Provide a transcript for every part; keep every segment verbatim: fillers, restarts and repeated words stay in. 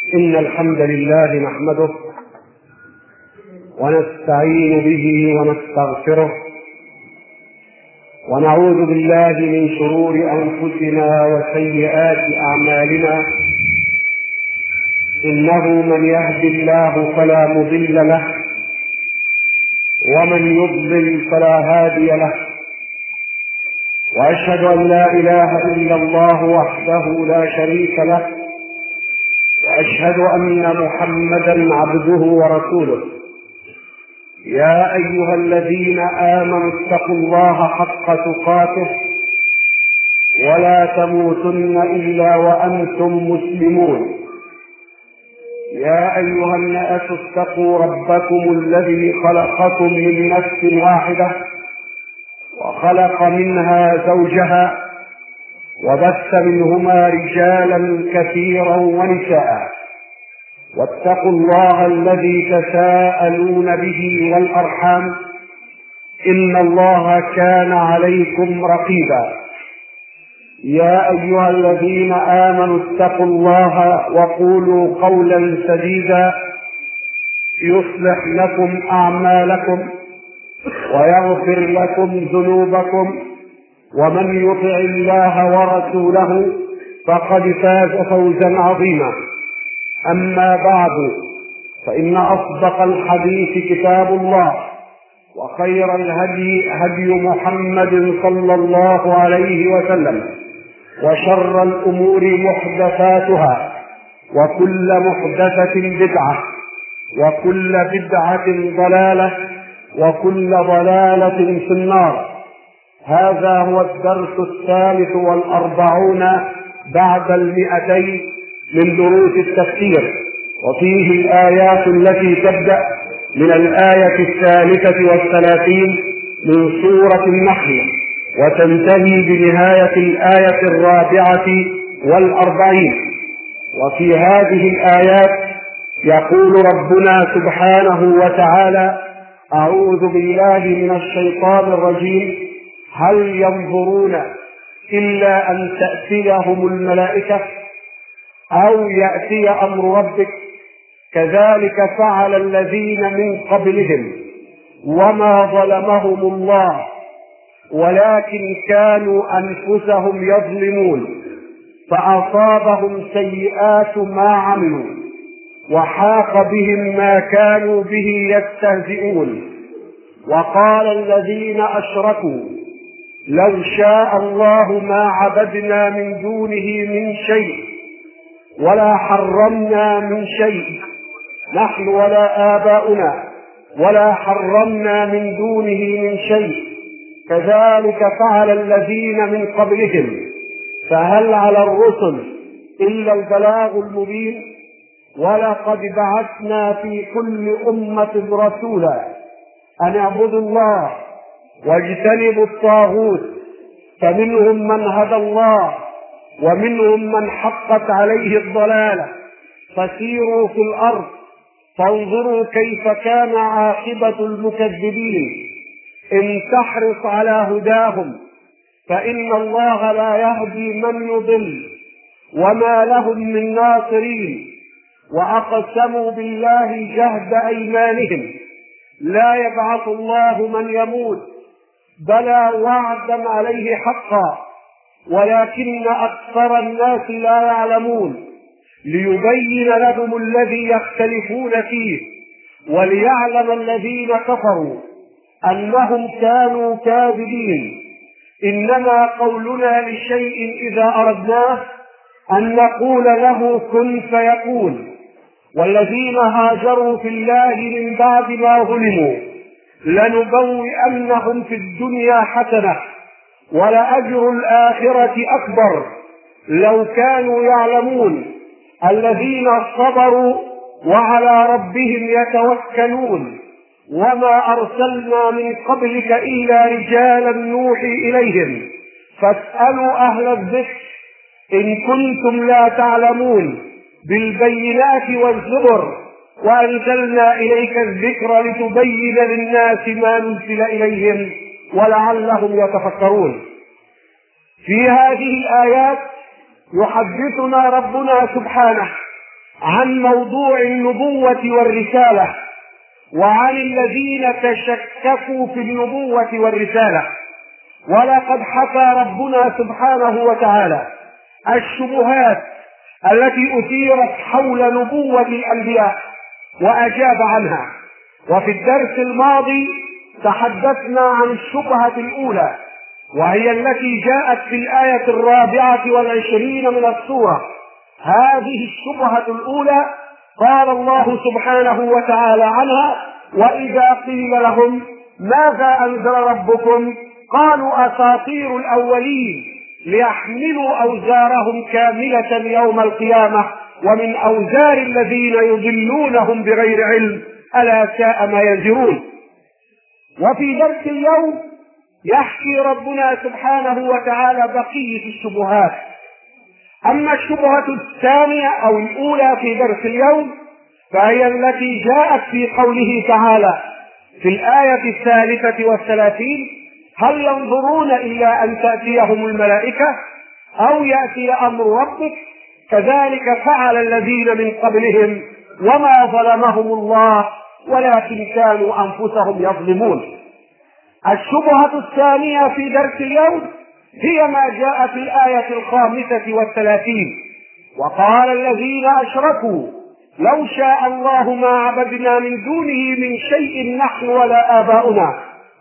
إن الحمد لله نحمده ونستعين به ونستغفره ونعوذ بالله من شرور أنفسنا وسيئات أعمالنا. إنه من يهد الله فلا مضل له ومن يضلل فلا هادي له، وأشهد أن لا إله إلا الله وحده لا شريك له، وأشهد أن محمدا عبده ورسوله. يا أيها الذين آمنوا اتقوا الله حق تقاته ولا تموتن إلا وأنتم مسلمون. يا أيها الناس اتقوا ربكم الذي خلقكم من نفس واحدة وخلق منها زوجها وبث منهما رجالا كثيرا ونساء، واتقوا الله الذي تساءلون به والأرحام إن الله كان عليكم رقيبا. يا أيها الذين آمنوا اتقوا الله وقولوا قولا سديدا يصلح لكم أعمالكم ويغفر لكم ذنوبكم، ومن يطع الله ورسوله فقد فاز فوزا عظيما. أما بعد، فإن أصدق الحديث كتاب الله، وخير الهدي هدي محمد صلى الله عليه وسلم، وشر الأمور محدثاتها، وكل محدثة بدعة، وكل بدعة ضلالة، وكل ضلالة في النار. هذا هو الدرس الثالث والأربعون بعد المئتين من دروس التفسير، وفيه الآيات التي تبدأ من الآية الثالثة والثلاثين من سورة النحل وتنتهي بنهاية الآية الرابعة والأربعين. وفي هذه الآيات يقول ربنا سبحانه وتعالى: أعوذ بالله من الشيطان الرجيم: هل ينظرون إلا أن تأتيهم الملائكة أو يأتي أمر ربك كذلك فعل الذين من قبلهم وما ظلمهم الله ولكن كانوا أنفسهم يظلمون فأصابهم سيئات ما عملوا وحاق بهم ما كانوا به يستهزئون. وقال الذين أشركوا لو شاء الله ما عبدنا من دونه من شيء ولا حرمنا من شيء نحن ولا آباؤنا ولا حرمنا من دونه من شيء كذلك فعل الذين من قبلهم فهل على الرسل إلا البلاغ المبين. ولقد بعثنا في كل أمة رسولا أن اعبدوا الله واجتنبوا الطاغوت، فمنهم من هدى الله ومنهم من حقت عليه الضلالة. فسيروا في الأرض فانظروا كيف كان عاقبة المكذبين. إن تحرص على هداهم فإن الله لا يهدي من يضل وما لهم من ناصرين. وأقسموا بالله جهد أيمانهم لا يبعث الله من يموت بلى وعدا عليه حقا ولكن أكثر الناس لا يعلمون. ليبين لهم الذي يختلفون فيه وليعلم الذين كفروا أنهم كانوا كاذبين. إنما قولنا لشيء إذا أردناه أن نقول له كن فيكون. والذين هاجروا في الله من بعد ما ظلموا لنبوئنهم في الدنيا حسنة ولأجر الآخرة أكبر لو كانوا يعلمون. الذين صبروا وعلى ربهم يتوكلون. وما أرسلنا من قبلك إلا رجالا نوحي إليهم فاسألوا أهل الذكر إن كنتم لا تعلمون بالبينات والزبر وأنزلنا إليك الذكر لتبين للناس ما نزل إليهم ولعلهم يتفكرون. في هذه الآيات يحدثنا ربنا سبحانه عن موضوع النبوة والرسالة وعن الذين تشككوا في النبوة والرسالة. ولقد حكى ربنا سبحانه وتعالى الشبهات التي أثيرت حول نبوة الأنبياء وأجاب عنها. وفي الدرس الماضي تحدثنا عن الشبهة الأولى، وهي التي جاءت في الآية الرابعة والعشرين من السورة. هذه الشبهة الأولى قال الله سبحانه وتعالى عنها: وإذا قيل لهم ماذا أنزل ربكم قالوا أساطير الأولين ليحملوا أوزارهم كاملة يوم القيامة ومن أوزار الذين يضلونهم بغير علم ألا ساء ما يزرون. وفي درس اليوم يحكي ربنا سبحانه وتعالى بقية الشبهات. أما الشبهة الثانية أو الأولى في درس اليوم فهي التي جاءت في قوله تعالى في الآية الثالثة والثلاثين: هل ينظرون إلا أن تأتيهم الملائكة أو يأتي أمر ربك كذلك فعل الذين من قبلهم وما ظلمهم الله ولكن كانوا أنفسهم يظلمون. الشبهة الثانية في درس اليوم هي ما جاء في الآية الخامسة والثلاثين: وقال الذين أشركوا لو شاء الله ما عبدنا من دونه من شيء نحن ولا آباؤنا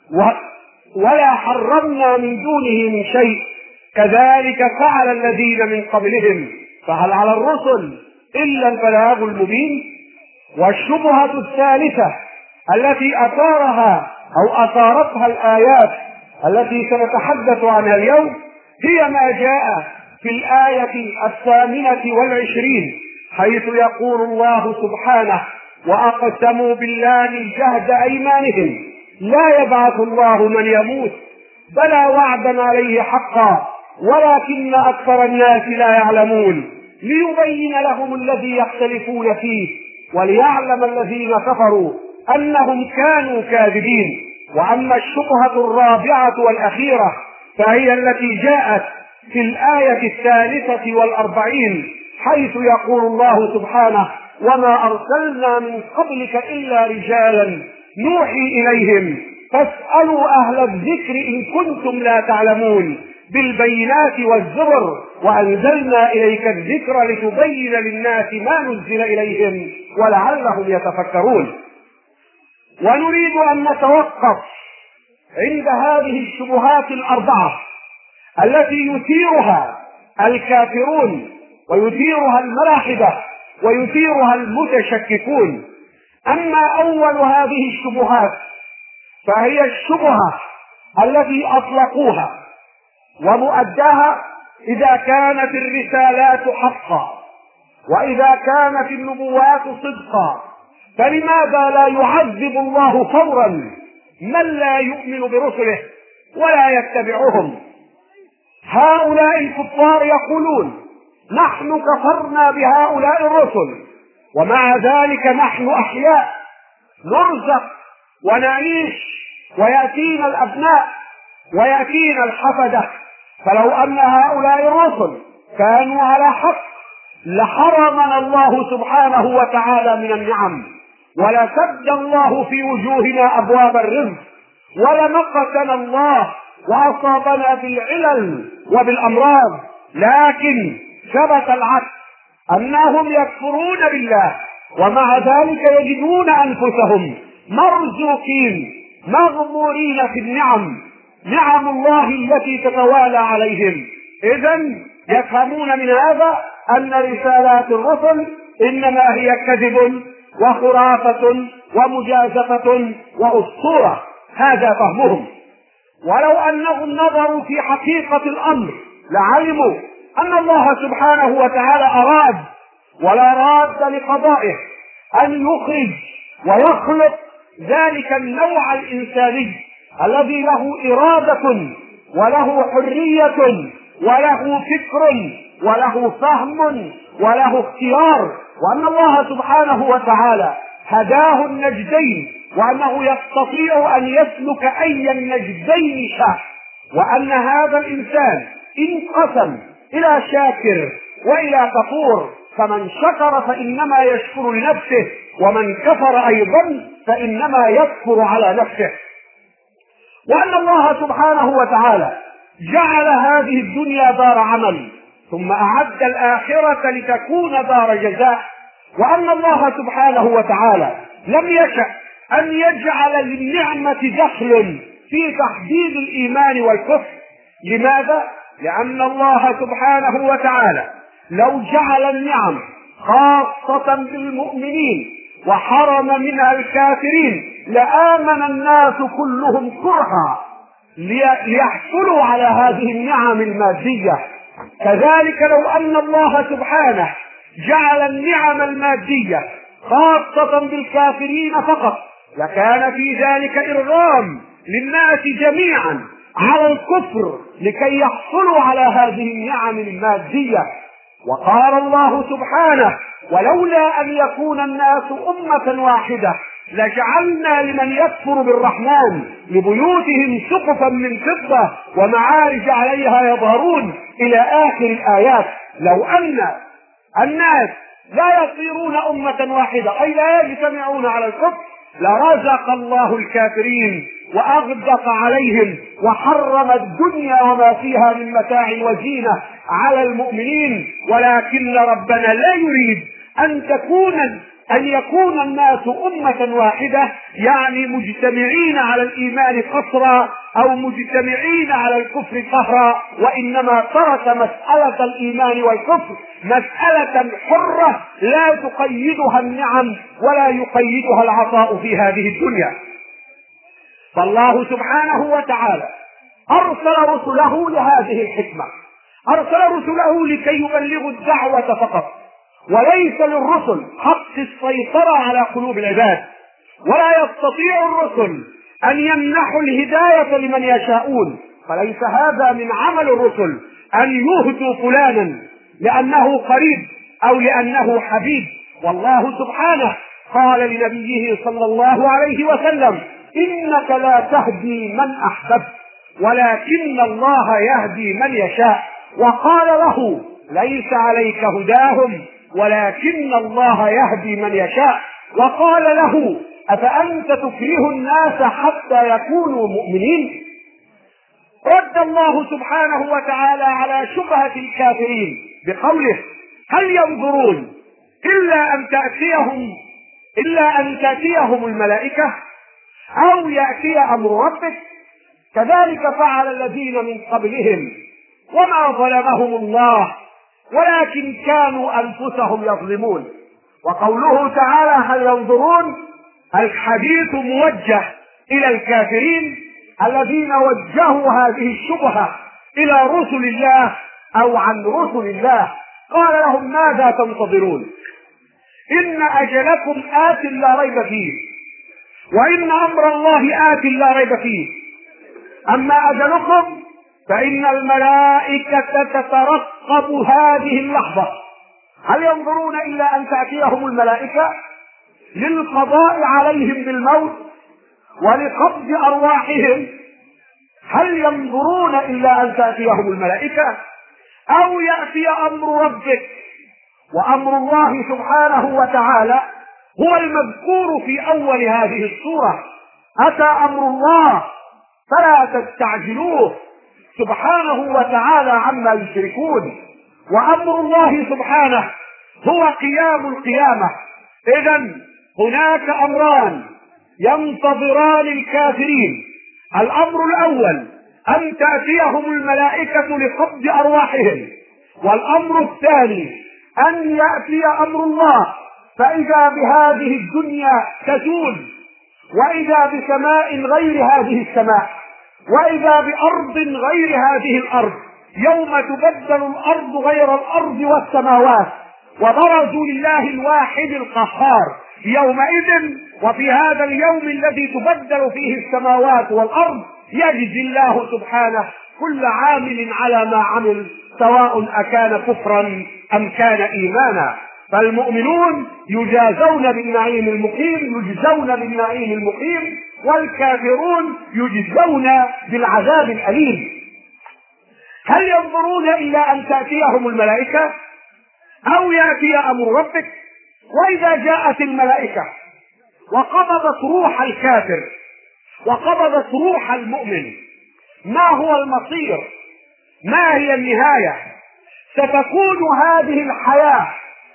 ولا حرمنا من دونه من شيء كذلك فعل الذين من قبلهم فهل على الرسل إلا البلاغ المبين. والشبهة الثالثة التي أثارها أو أثارتها الآيات التي سنتحدث عنها اليوم هي ما جاء في الآية الثامنة والعشرين، حيث يقول الله سبحانه: وأقسموا بالله جهد أيمانهم لا يبعث الله من يموت بلى وعدا عليه حقا ولكن أكثر الناس لا يعلمون ليبين لهم الذي يختلفون فيه وليعلم الذين كفروا أنهم كانوا كاذبين. وأما الشبهة الرابعة والأخيرة فهي التي جاءت في الآية الثالثة والأربعين، حيث يقول الله سبحانه: وما أرسلنا من قبلك إلا رجالا نوحي إليهم فاسألوا أهل الذكر إن كنتم لا تعلمون بالبينات والزبر وأنزلنا إليك الذكر لتبين للناس ما نزل إليهم ولعلهم يتفكرون. ونريد أن نتوقف عند هذه الشبهات الأربعة التي يثيرها الكافرون ويثيرها الملاحدة ويثيرها المتشككون. أما أول هذه الشبهات فهي الشبهة التي أطلقوها ومؤداها إذا كانت الرسالات حقا وإذا كانت النبوات صدقا فلماذا لا يعذب الله فورا من لا يؤمن برسله ولا يتبعهم؟ هؤلاء الكفار يقولون: نحن كفرنا بهؤلاء الرسل ومع ذلك نحن أحياء نرزق ونعيش ويأتينا الأبناء ويأتينا الحفدة، فلو أن هؤلاء الرسل كانوا على حق لحرمنا الله سبحانه وتعالى من النعم ولسد الله في وجوهنا أبواب الرزق ولمقتنا الله وأصابنا بالعلل وبالأمراض. لكن ثبت العكس، أنهم يكفرون بالله ومع ذلك يجدون أنفسهم مرزوقين مغمورين في النعم، نعم الله التي تتوالى عليهم. إذن يفهمون من هذا أن رسالات الرسل إنما هي كذب وخرافة ومجازفة وأسطورة، هذا فهمهم. ولو أنهم نظروا في حقيقة الأمر لعلموا أن الله سبحانه وتعالى أراد ولا راد لقضائه أن يخرج ويخلق ذلك النوع الإنساني الذي له إرادة وله حرية وله فكر وله فهم وله اختيار، وأن الله سبحانه وتعالى هداه النجدين وأنه يستطيع أن يسلك أي النجدين شاء، وأن هذا الإنسان انقسم إلى شاكر وإلى كفور، فمن شكر فإنما يشكر لنفسه، ومن كفر أيضا فإنما يكفر على نفسه. وأن الله سبحانه وتعالى جعل هذه الدنيا دار عمل، ثم أعد الآخرة لتكون دار جزاء. وأن الله سبحانه وتعالى لم يشأ أن يجعل للنعمة دخل في تحديد الإيمان والكفر. لماذا؟ لأن الله سبحانه وتعالى لو جعل النعم خاصة بالمؤمنين وحرم منها الكافرين لآمن الناس كلهم كرها ليحصلوا على هذه النعم المادية. كذلك لو أن الله سبحانه جعل النعم المادية خاصة بالكافرين فقط لكان في ذلك إرغام للناس جميعا على الكفر لكي يحصلوا على هذه النعم المادية. وقال الله سبحانه: ولولا أن يكون الناس أمة واحدة لجعلنا لمن يكفر بالرحمن لبيوتهم سقفا من فضة ومعارج عليها يظهرون، إلى آخر الآيات. لو أن الناس لا يصيرون أمة واحدة أي لا يجتمعون على الكفر لرزق الله الكافرين وأغدق عليهم وحرم الدنيا وما فيها من متاع وزينة على المؤمنين. ولكن ربنا لا يريد أن تكون أن يكون الناس أمة واحدة، يعني مجتمعين على الإيمان قصرا أو مجتمعين على الكفر قهرا، وإنما ترك مسألة الإيمان والكفر مسألة حرة لا تقيدها النعم ولا يقيدها العطاء في هذه الدنيا. فالله سبحانه وتعالى أرسل رسله لهذه الحكمة، أرسل رسله لكي يبلغوا الدعوة فقط، وليس للرسل حق السيطرة على قلوب العباد، ولا يستطيع الرسل أن يمنحوا الهداية لمن يشاءون، فليس هذا من عمل الرسل أن يهدوا فلانا لأنه قريب أو لأنه حبيب. والله سبحانه قال لنبيه صلى الله عليه وسلم: إنك لا تهدي من أحببت ولكن الله يهدي من يشاء. وقال له: ليس عليك هداهم ولكن الله يهدي من يشاء. وقال له: أفأنت تكره الناس حتى يكونوا مؤمنين؟ رد الله سبحانه وتعالى على شبهة الكافرين بقوله: هل ينظرون إلا أن تأتيهم إلا أن تأتيهم الملائكة أو يأتي أمر ربك؟ كذلك فعل الذين من قبلهم وما ظلمهم الله ولكن كانوا أنفسهم يظلمون. وقوله تعالى: هل ينظرون، الحديث موجه إلى الكافرين الذين وجهوا هذه الشبهة إلى رسل الله أو عن رسل الله. قال لهم: ماذا تنتظرون؟ إن أجلكم آت لا ريب فيه، وإن أمر الله آت لا ريب فيه. أما أجلكم فإن الملائكة تترقب هذه اللحظة. هل ينظرون إلا أن تأتيهم الملائكة للقضاء عليهم بالموت ولقبض أرواحهم؟ هل ينظرون إلا أن تأتيهم الملائكة أو يأتي أمر ربك؟ وأمر الله سبحانه وتعالى هو المذكور في أول هذه السورة. أتى أمر الله فلا تستعجلوه سبحانه وتعالى عما يشركون. وأمر الله سبحانه هو قيام القيامة. إذن هناك أمران ينتظران الكافرين: الأمر الأول أن تأتيهم الملائكة لقبض أرواحهم، والأمر الثاني أن يأتي أمر الله فإذا بهذه الدنيا تزول، وإذا بسماء غير هذه السماء، وإذا بأرض غير هذه الأرض، يوم تبدل الأرض غير الأرض والسماوات وبرزوا لله الواحد القهار. يومئذ وفي هذا اليوم الذي تبدل فيه السماوات والأرض يجزي الله سبحانه كل عامل على ما عمل، سواء أكان كفرا أم كان إيمانا. فالمؤمنون يجازون بالنعيم المقيم يجزون بالنعيم المقيم والكافرون يجزون بالعذاب الأليم. هل ينظرون إلا أن تأتيهم الملائكة أو يأتي أمر ربك. وإذا جاءت الملائكة وقبضت روح الكافر وقبضت روح المؤمن، ما هو المصير؟ ما هي النهاية؟ ستكون هذه الحياة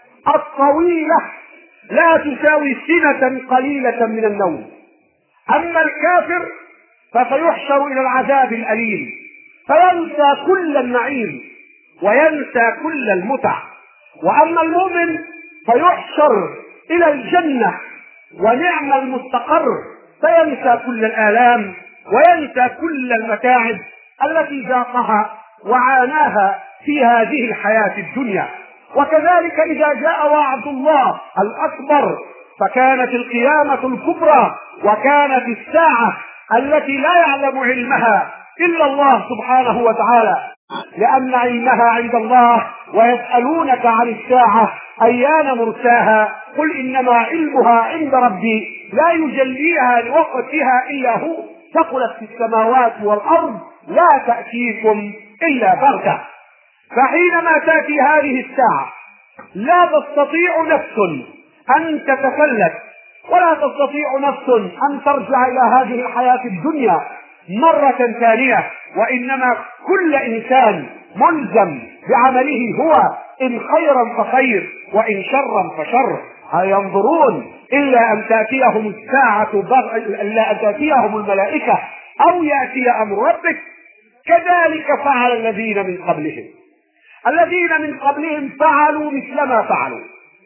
الطويلة لا تساوي سنة قليلة من النوم. أما الكافر فسيحشر إلى العذاب الأليم فينسى كل النعيم وينسى كل المتع. وأما المؤمن فيحشر إلى الجنة ونعم المستقر، فينسى كل الآلام وينسى كل المتاعب التي ذاقها وعاناها في هذه الحياة الدنيا. وكذلك إذا جاء وعد الله الأكبر فكانت القيامة الكبرى وكانت الساعة التي لا يعلم علمها إلا الله سبحانه وتعالى، لأن علمها عند الله. ويسألونك عن الساعة أيان مرساها قل إنما علمها عند ربي لا يجليها لوقتها إلا هو ثقلت في السماوات والأرض لا تأتيكم إلا بغتة. فحينما تأتي هذه الساعة لا تستطيع نفس أن تتفلت ولا تستطيع نفس أن ترجع إلى هذه الحياة الدنيا مرة ثانية، وإنما كل إنسان ملزم بعمله هو، إن خيرا فخير وإن شرا فشر. هل ينظرون إلا أن تأتيهم الساعة بغ... إلا أن تأتيهم الملائكة أو يأتي أمر ربك. كذلك فعل الذين من قبلهم الذين من قبلهم فعلوا مثل ما فعلوا،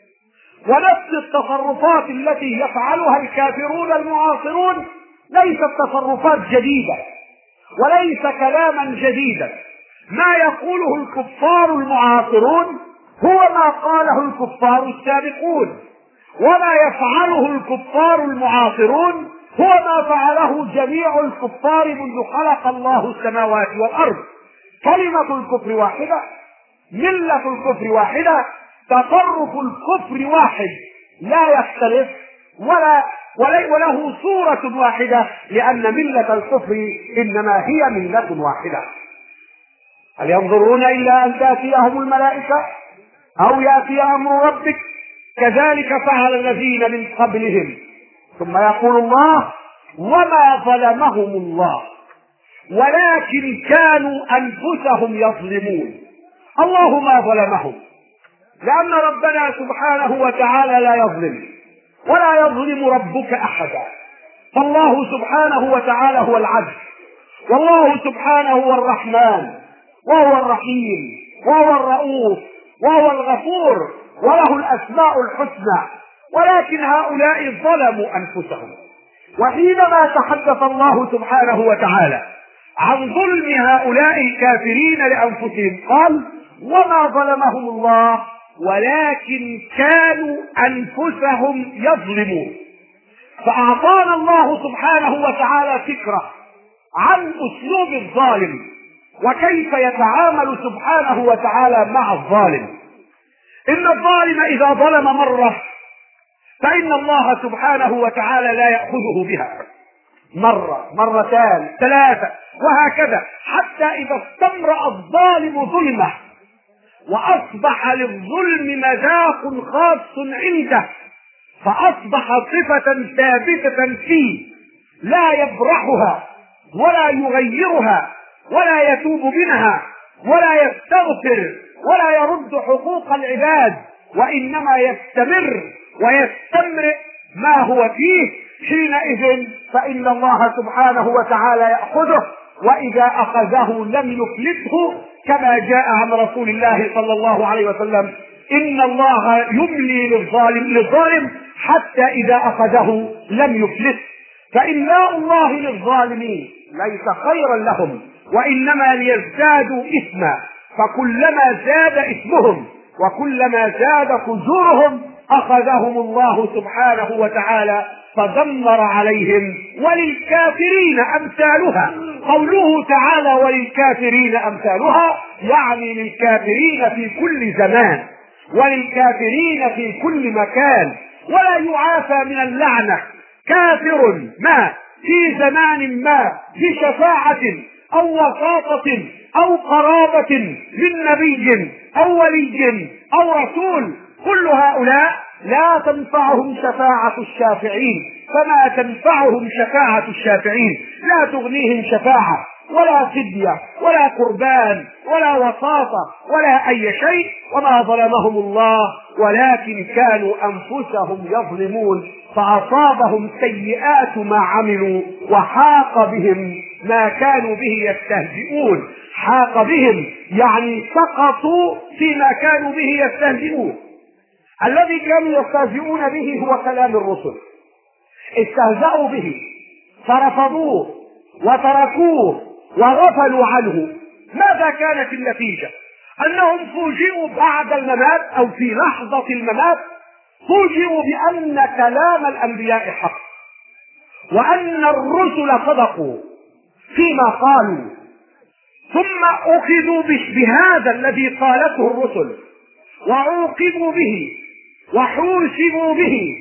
ونفس التصرفات التي يفعلها الكافرون المعاصرون ليست تصرفات جديدة وليس كلاما جديدا. ما يقوله الكفار المعاصرون هو ما قاله الكفار السابقون، وما يفعله الكفار المعاصرون هو ما فعله جميع الكفار منذ خلق الله السماوات والأرض. كلمة الكفر واحدة، ملة الكفر واحدة، تصرف الكفر واحد لا يختلف ولا وله صورة واحدة، لأن ملة الكفر إنما هي ملة واحدة. هل ينظرون إلا أن تأتيهم الملائكة أو يأتي أمر ربك؟ كذلك فعل الذين من قبلهم. ثم يقول الله وما ظلمهم الله ولكن كانوا أنفسهم يظلمون. الله ما ظلمهم، لأن ربنا سبحانه وتعالى لا يظلم ولا يظلم ربك أحدا. فالله سبحانه وتعالى هو العدل، والله سبحانه هو الرحمن وهو الرحيم وهو الرؤوف وهو الغفور وله الأسماء الحسنى، ولكن هؤلاء ظلموا أنفسهم. وحينما تحدث الله سبحانه وتعالى عن ظلم هؤلاء الكافرين لأنفسهم قال وما ظلمهم الله ولكن كانوا أنفسهم يظلمون. فأعطانا الله سبحانه وتعالى فكرة عن أسلوب الظالم وكيف يتعامل سبحانه وتعالى مع الظالم. إن الظالم إذا ظلم مرة فإن الله سبحانه وتعالى لا يأخذه بها، مرة مرتان ثلاثة وهكذا، حتى إذا استمرأ الظالم ظلمه وأصبح للظلم مذاق خاص عنده فأصبح صفة ثابتة فيه لا يبرحها ولا يغيرها ولا يتوب منها ولا يستغفر ولا يرد حقوق العباد، وإنما يستمر ويستمر ما هو فيه. حينئذ فإن الله سبحانه وتعالى يأخذه، وإذا أخذه لم يفلته، كما جاء عن رسول الله صلى الله عليه وسلم إن الله يملي للظالم للظالم حتى إذا أخذه لم يفلته. فإملاء الله للظالمين ليس خيرا لهم وإنما ليزدادوا إثما، فكلما زاد إثمهم وكلما زاد فجورهم أخذهم الله سبحانه وتعالى فدمر عليهم. وللكافرين أمثالها، قوله تعالى وللكافرين أمثالها يعني للكافرين في كل زمان وللكافرين في كل مكان، ولا يعافى من اللعنة كافر ما في زمان ما بشفاعة أو وساطة أو قرابة من نبي أو ولي أو رسول، كل هؤلاء لا تنفعهم شفاعة الشافعين، فما تنفعهم شفاعة الشافعين، لا تغنيهم شفاعة ولا فدية ولا قربان ولا وساطة ولا أي شيء. وما ظلمهم الله ولكن كانوا أنفسهم يظلمون، فأصابهم سيئات ما عملوا وحاق بهم ما كانوا به يستهزئون. حاق بهم يعني سقطوا فيما كانوا به يستهزئون. الذي كانوا يستهزئون به هو كلام الرسل، استهزأوا به فرفضوه وتركوه وغفلوا عنه. ماذا كانت النتيجة؟ أنهم فوجئوا بعد الممات أو في لحظة الممات، فوجئوا بأن كلام الأنبياء حق، وأن الرسل صدقوا فيما قالوا، ثم أخذوا بهذا الذي قالته الرسل وعوقبوا به وحوسبوا به.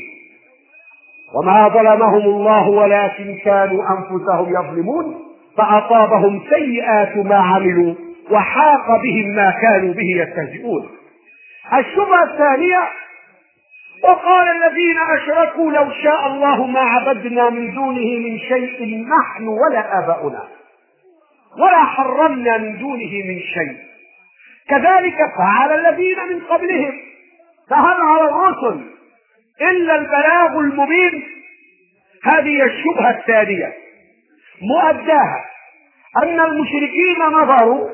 وما ظلمهم الله ولكن كانوا أنفسهم يظلمون، فأصابهم سيئات ما عملوا وحاق بهم ما كانوا به يستهزئون. الشبهة الثانية: وقال الذين أشركوا لو شاء الله ما عبدنا من دونه من شيء نحن ولا آباؤنا ولا حرمنا من دونه من شيء، كذلك فعل الذين من قبلهم. فهل على الرسل إلا البلاغ المبين؟ هذه الشبهة الثانية، مؤداها أن المشركين نظروا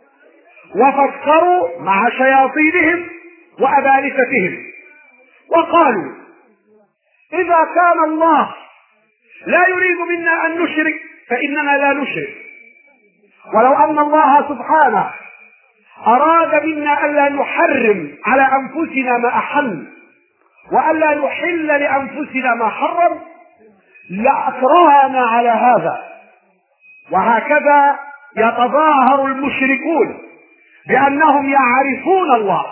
وفكروا مع شياطينهم وأبالستهم وقالوا: إذا كان الله لا يريد منا أن نشرك فإننا لا نشرك، ولو أن الله سبحانه أراد منا ألا نحرم على أنفسنا ما أحل وألا نحل لأنفسنا ما حرم لأكرهنا على هذا. وهكذا يتظاهر المشركون بأنهم يعرفون الله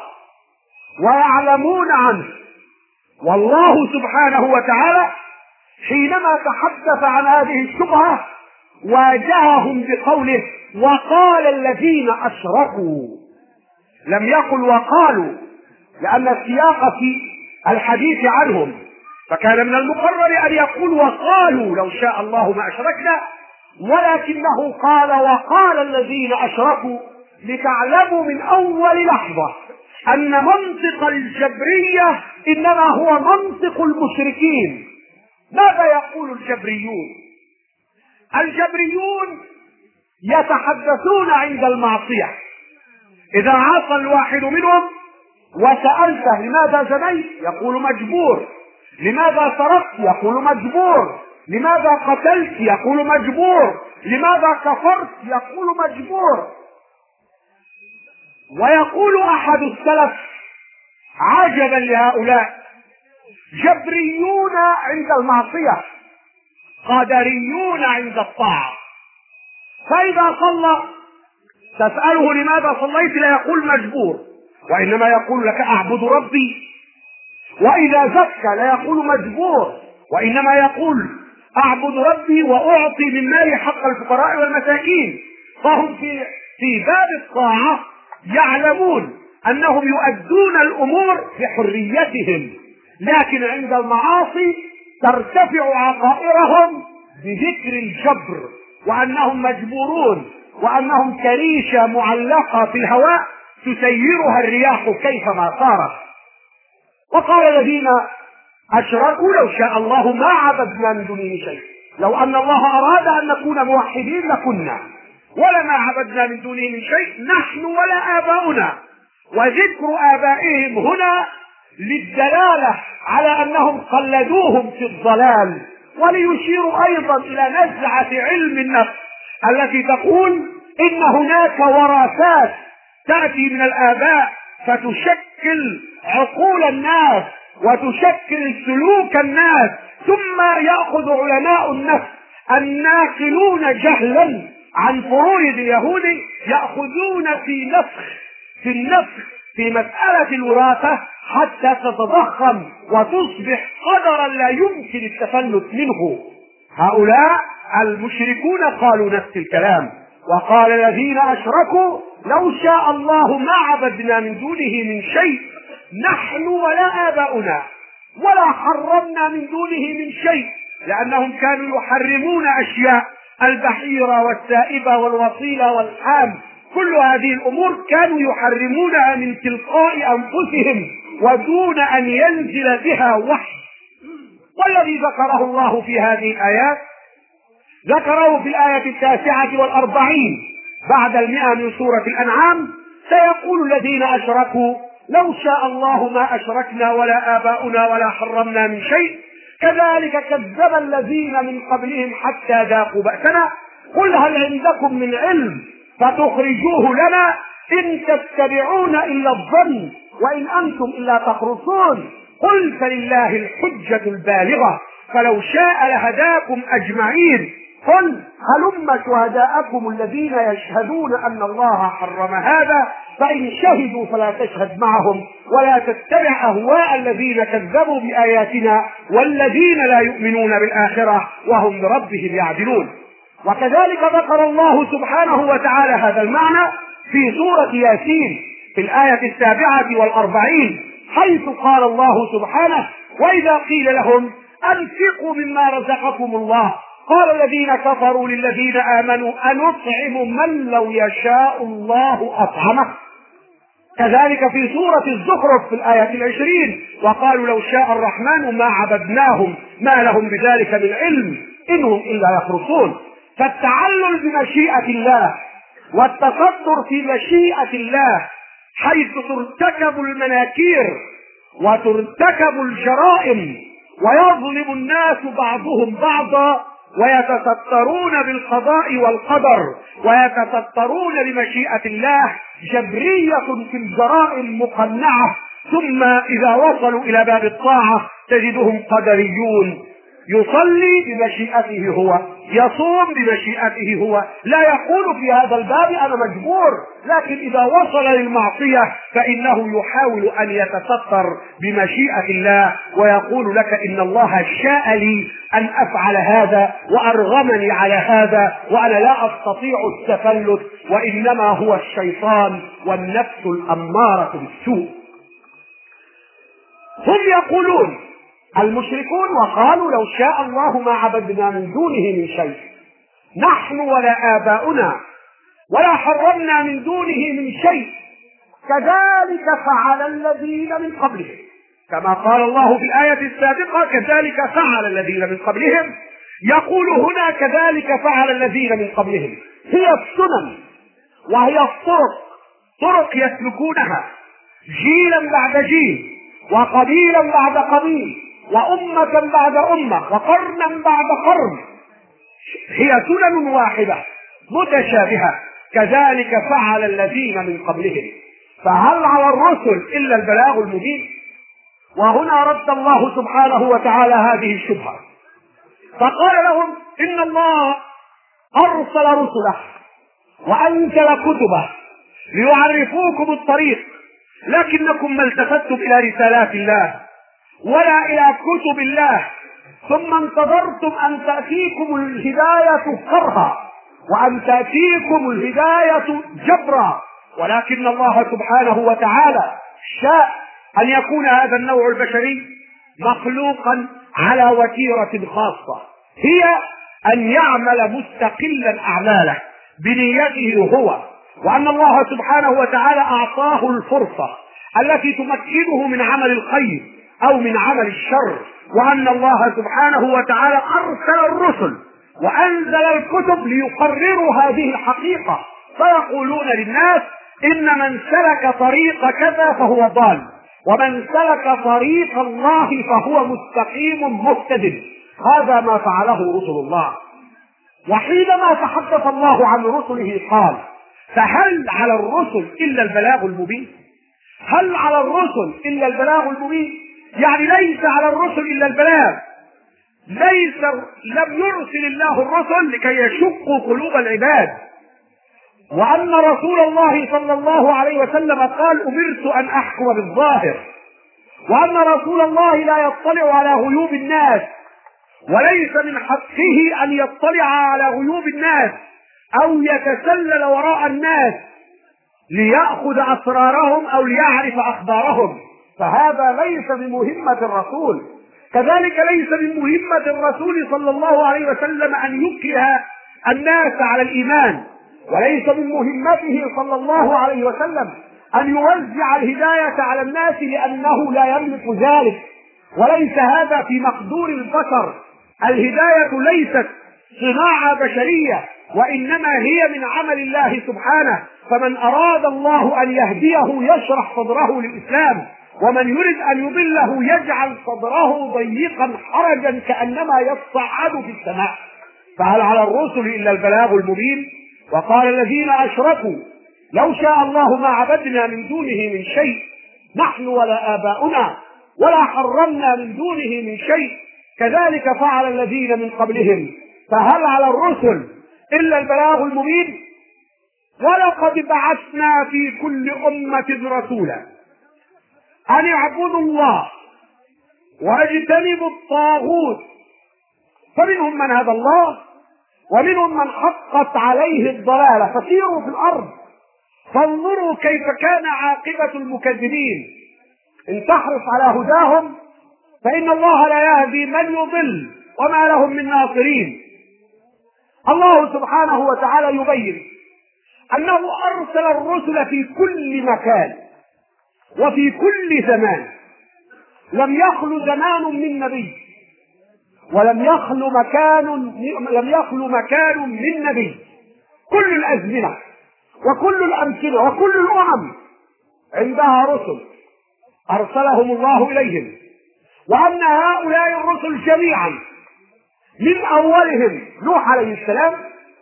ويعلمون عنه، والله سبحانه وتعالى حينما تحدث عن هذه الشبهة واجههم بقوله: وقال الذين أشركوا. لم يقل وقالوا، لأن السياق في الحديث عنهم، فكان من المقرر أن يقول وقالوا لو شاء الله ما أشركنا، ولكنه قال وقال الذين أشركوا لتعلموا من أول لحظة أن منطق الجبرية إنما هو منطق المشركين. ماذا يقول الجبريون؟ الجبريون يتحدثون عند المعصية، إذا عصى الواحد منهم وسألته لماذا زنيت يقول مجبور، لماذا سرقت يقول مجبور، لماذا قتلت يقول مجبور، لماذا كفرت يقول مجبور. ويقول أحد السلف عجبا لهؤلاء: جبريون عند المعصية، قدريون عند الطاعة. فإذا صلى تسأله لماذا صليت لا يقول مجبور، وإنما يقول لك أعبد ربي. وإذا زكى لا يقول مجبور، وإنما يقول أعبد ربي وأعطي من مالي حق الفقراء والمساكين. فهم في في باب الطاعة يعلمون أنهم يؤدون الأمور بحريتهم، لكن عند المعاصي ترتفع عقائرهم بذكر الجبر، وأنهم مجبورون، وأنهم كريشة معلقة في الهواء تسيرها الرياح كيفما صارت. وقال الذين أشركوا لو شاء الله ما عبدنا من دونه شيء، لو أن الله أراد أن نكون موحدين لكنا، ولما عبدنا من دونه من شيء نحن ولا آباؤنا. وذكر آبائهم هنا للدلالة على أنهم قلدوهم في الضلال، وليشيروا أيضا إلى نزعة علم النفس التي تقول إن هناك وراثات تأتي من الآباء فتشكل عقول الناس وتشكل سلوك الناس، ثم يأخذ علماء النفس الناقلون جهلا عن فرويد اليهود يأخذون في نفخ في النفخ في مسألة الوراثة حتى تتضخم وتصبح قدرا لا يمكن التفلت منه. هؤلاء المشركون قالوا نفس الكلام، وقال الذين أشركوا لو شاء الله ما عبدنا من دونه من شيء نحن ولا آباؤنا ولا حرمنا من دونه من شيء، لأنهم كانوا يحرمون أشياء، البحيرة والسائبة والوصيلة والحام، كل هذه الأمور كانوا يحرمونها من تلقاء أنفسهم ودون أن ينزل بها وحي. والذي ذكره الله في هذه الآيات ذكره في الآية التاسعة والأربعين بعد المئة من سورة الأنعام: سيقول الذين أشركوا لو شاء الله ما أشركنا ولا آباؤنا ولا حرمنا من شيء كذلك كذب الذين من قبلهم حتى ذاقوا بأسنا قل هل عندكم من علم فتخرجوه لنا إن تتبعون إلا الظن وإن أنتم إلا تخرصون قل فلله الحجة البالغة فلو شاء لهداكم أجمعين قل هلم شهداءكم الذين يشهدون أن الله حرم هذا فإن شهدوا فلا تشهد معهم ولا تتبع أهواء الذين كذبوا بآياتنا والذين لا يؤمنون بالآخرة وهم بربهم يعدلون. وكذلك ذكر الله سبحانه وتعالى هذا المعنى في سورة ياسين في الآية السابعة والأربعين حيث قال الله سبحانه: وإذا قيل لهم أنفقوا مما رزقكم الله قال الذين كفروا للذين آمنوا أنطعم من لو يشاء الله أطعمه. كذلك في سورة الزخرف في الآية العشرين: وقالوا لو شاء الرحمن ما عبدناهم ما لهم بذلك من علم إنهم إلا يخرصون. فالتعلل بمشيئة الله والتفكر في مشيئة الله حيث ترتكب المناكير وترتكب الجرائم ويظلم الناس بعضهم بعضا ويتسترون بالقضاء والقدر ويتسترون بمشيئة الله جبرية في الجرائم مقنعة، ثم إذا وصلوا إلى باب الطاعة تجدهم قدريون. يصلي بمشيئته هو، يصوم بمشيئته هو، لا يقول في هذا الباب أنا مجبور، لكن إذا وصل للمعصية فإنه يحاول أن يتستر بمشيئة الله ويقول لك إن الله شاء لي أن أفعل هذا وأرغمني على هذا وأنا لا أستطيع التفلت، وإنما هو الشيطان والنفس الأمارة بالسوء. هم يقولون المشركون وقالوا لو شاء الله ما عبدنا من دونه من شيء نحن ولا آباؤنا ولا حرمنا من دونه من شيء كذلك فعل الذين من قبلهم، كما قال الله في الآية السابقة كذلك فعل الذين من قبلهم. يقول هنا كذلك فعل الذين من قبلهم، هي السنن وهي الطرق، طرق يسلكونها جيلا بعد جيل وقبيلا بعد قبيل وأمة بعد أمة وقرنا بعد قرن، هي سنن واحدة متشابهة. كذلك فعل الذين من قبلهم فهل على الرسل إلا البلاغ المبين؟ وهنا رد الله سبحانه وتعالى هذه الشبهة فقال لهم إن الله أرسل رسله وأنزل كتبه ليعرفوكم الطريق لكنكم ما التفتتم إلى رسالات الله ولا إلى كتب الله ثم انتظرتم أن تأتيكم الهداية كرها وأن تأتيكم الهداية جبرا، ولكن الله سبحانه وتعالى شاء أن يكون هذا النوع البشري مخلوقا على وتيرة خاصة هي أن يعمل مستقلا أعماله بنيته هو، وأن الله سبحانه وتعالى أعطاه الفرصة التي تمكنه من عمل الخير أو من عمل الشر، وأن الله سبحانه وتعالى أرسل الرسل وأنزل الكتب ليقرروا هذه الحقيقة، فيقولون للناس إن من سلك طريق كذا فهو ضال ومن سلك طريق الله فهو مستقيم مهتد. هذا ما فعله رسل الله. وحينما تحدث الله عن رسله قال فهل على الرسل إلا البلاغ المبين؟ هل على الرسل إلا البلاغ المبين؟ يعني ليس على الرسل إلا البلاغ، ليس لم يرسل الله الرسل لكي يشقوا قلوب العباد، وأن رسول الله صلى الله عليه وسلم قال أمرت أن أحكم بالظاهر، وأن رسول الله لا يطلع على غيوب الناس وليس من حقه أن يطلع على غيوب الناس، أو يتسلل وراء الناس ليأخذ أسرارهم أو ليعرف أخبارهم، فهذا ليس بمهمة الرسول. كذلك ليس من مهمة الرسول صلى الله عليه وسلم أن يكره الناس على الإيمان، وليس من مهمته صلى الله عليه وسلم أن يوزع الهداية على الناس لأنه لا يملك ذلك، وليس هذا في مقدور البشر. الهداية ليست صناعة بشرية، وإنما هي من عمل الله سبحانه، فمن أراد الله أن يهديه يشرح صدره للإسلام، ومن يريد أن يضله يجعل صدره ضيقا حرجا كأنما يصعد في السماء. فهل على الرسل إلا البلاغ المبين؟ وقال الذين أشركوا لو شاء الله ما عبدنا من دونه من شيء نحن ولا آباؤنا ولا حرمنا من دونه من شيء كذلك فعل الذين من قبلهم فهل على الرسل إلا البلاغ المبين؟ ولقد بعثنا في كل أمة رسولا أن اعبدوا الله واجتنبوا الطاغوت، فمنهم من هدى الله ومنهم من حقت عليه الضلالة، فسيروا في الأرض فانظروا كيف كان عاقبة المكذبين. إن تحرص على هداهم فإن الله لا يهدي من يضل وما لهم من ناصرين. الله سبحانه وتعالى يبين أنه أرسل الرسل في كل مكان وفي كل زمان، لم يخل زمان من نبي، ولم يخل مكان لم يخل مكان من نبي. كل الأزمنة وكل الأمثلة وكل الأمم عندها رسل أرسلهم الله إليهم، وأن هؤلاء الرسل جميعا من أولهم نوح عليه السلام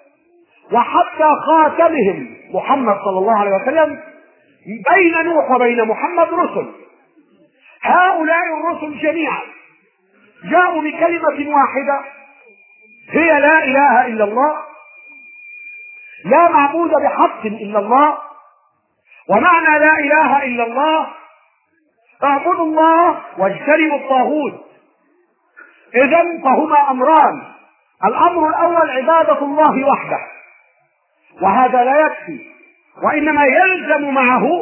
وحتى خاتمهم محمد صلى الله عليه وسلم، بين نوح وبين محمد رسل. هؤلاء الرسل جميعا جاءوا بكلمة واحدة هي لا إله إلا الله، لا معبود بحق إلا الله. ومعنى لا إله إلا الله اعبدوا الله واجتنبوا الطاغوت. إذن فهما أمران: الأمر الأول عبادة الله وحده، وهذا لا يكفي، وإنما يلزم معه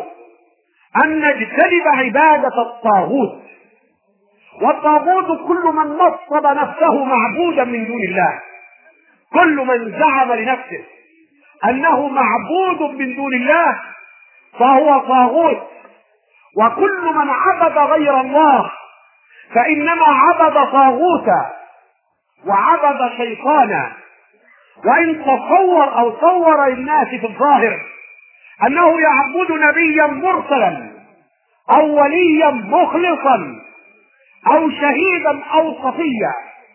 أن نجتنب عبادة الطاغوت. والطاغوت كل من نصب نفسه معبودا من دون الله، كل من زعم لنفسه أنه معبود من دون الله فهو طاغوت. وكل من عبد غير الله فإنما عبد طاغوتا وعبد شيطانا. وإن تصور أو صور الناس في الظاهر أنه يعبد نبيا مرسلا أو وليا مخلصا أو شهيدا أو صفيا،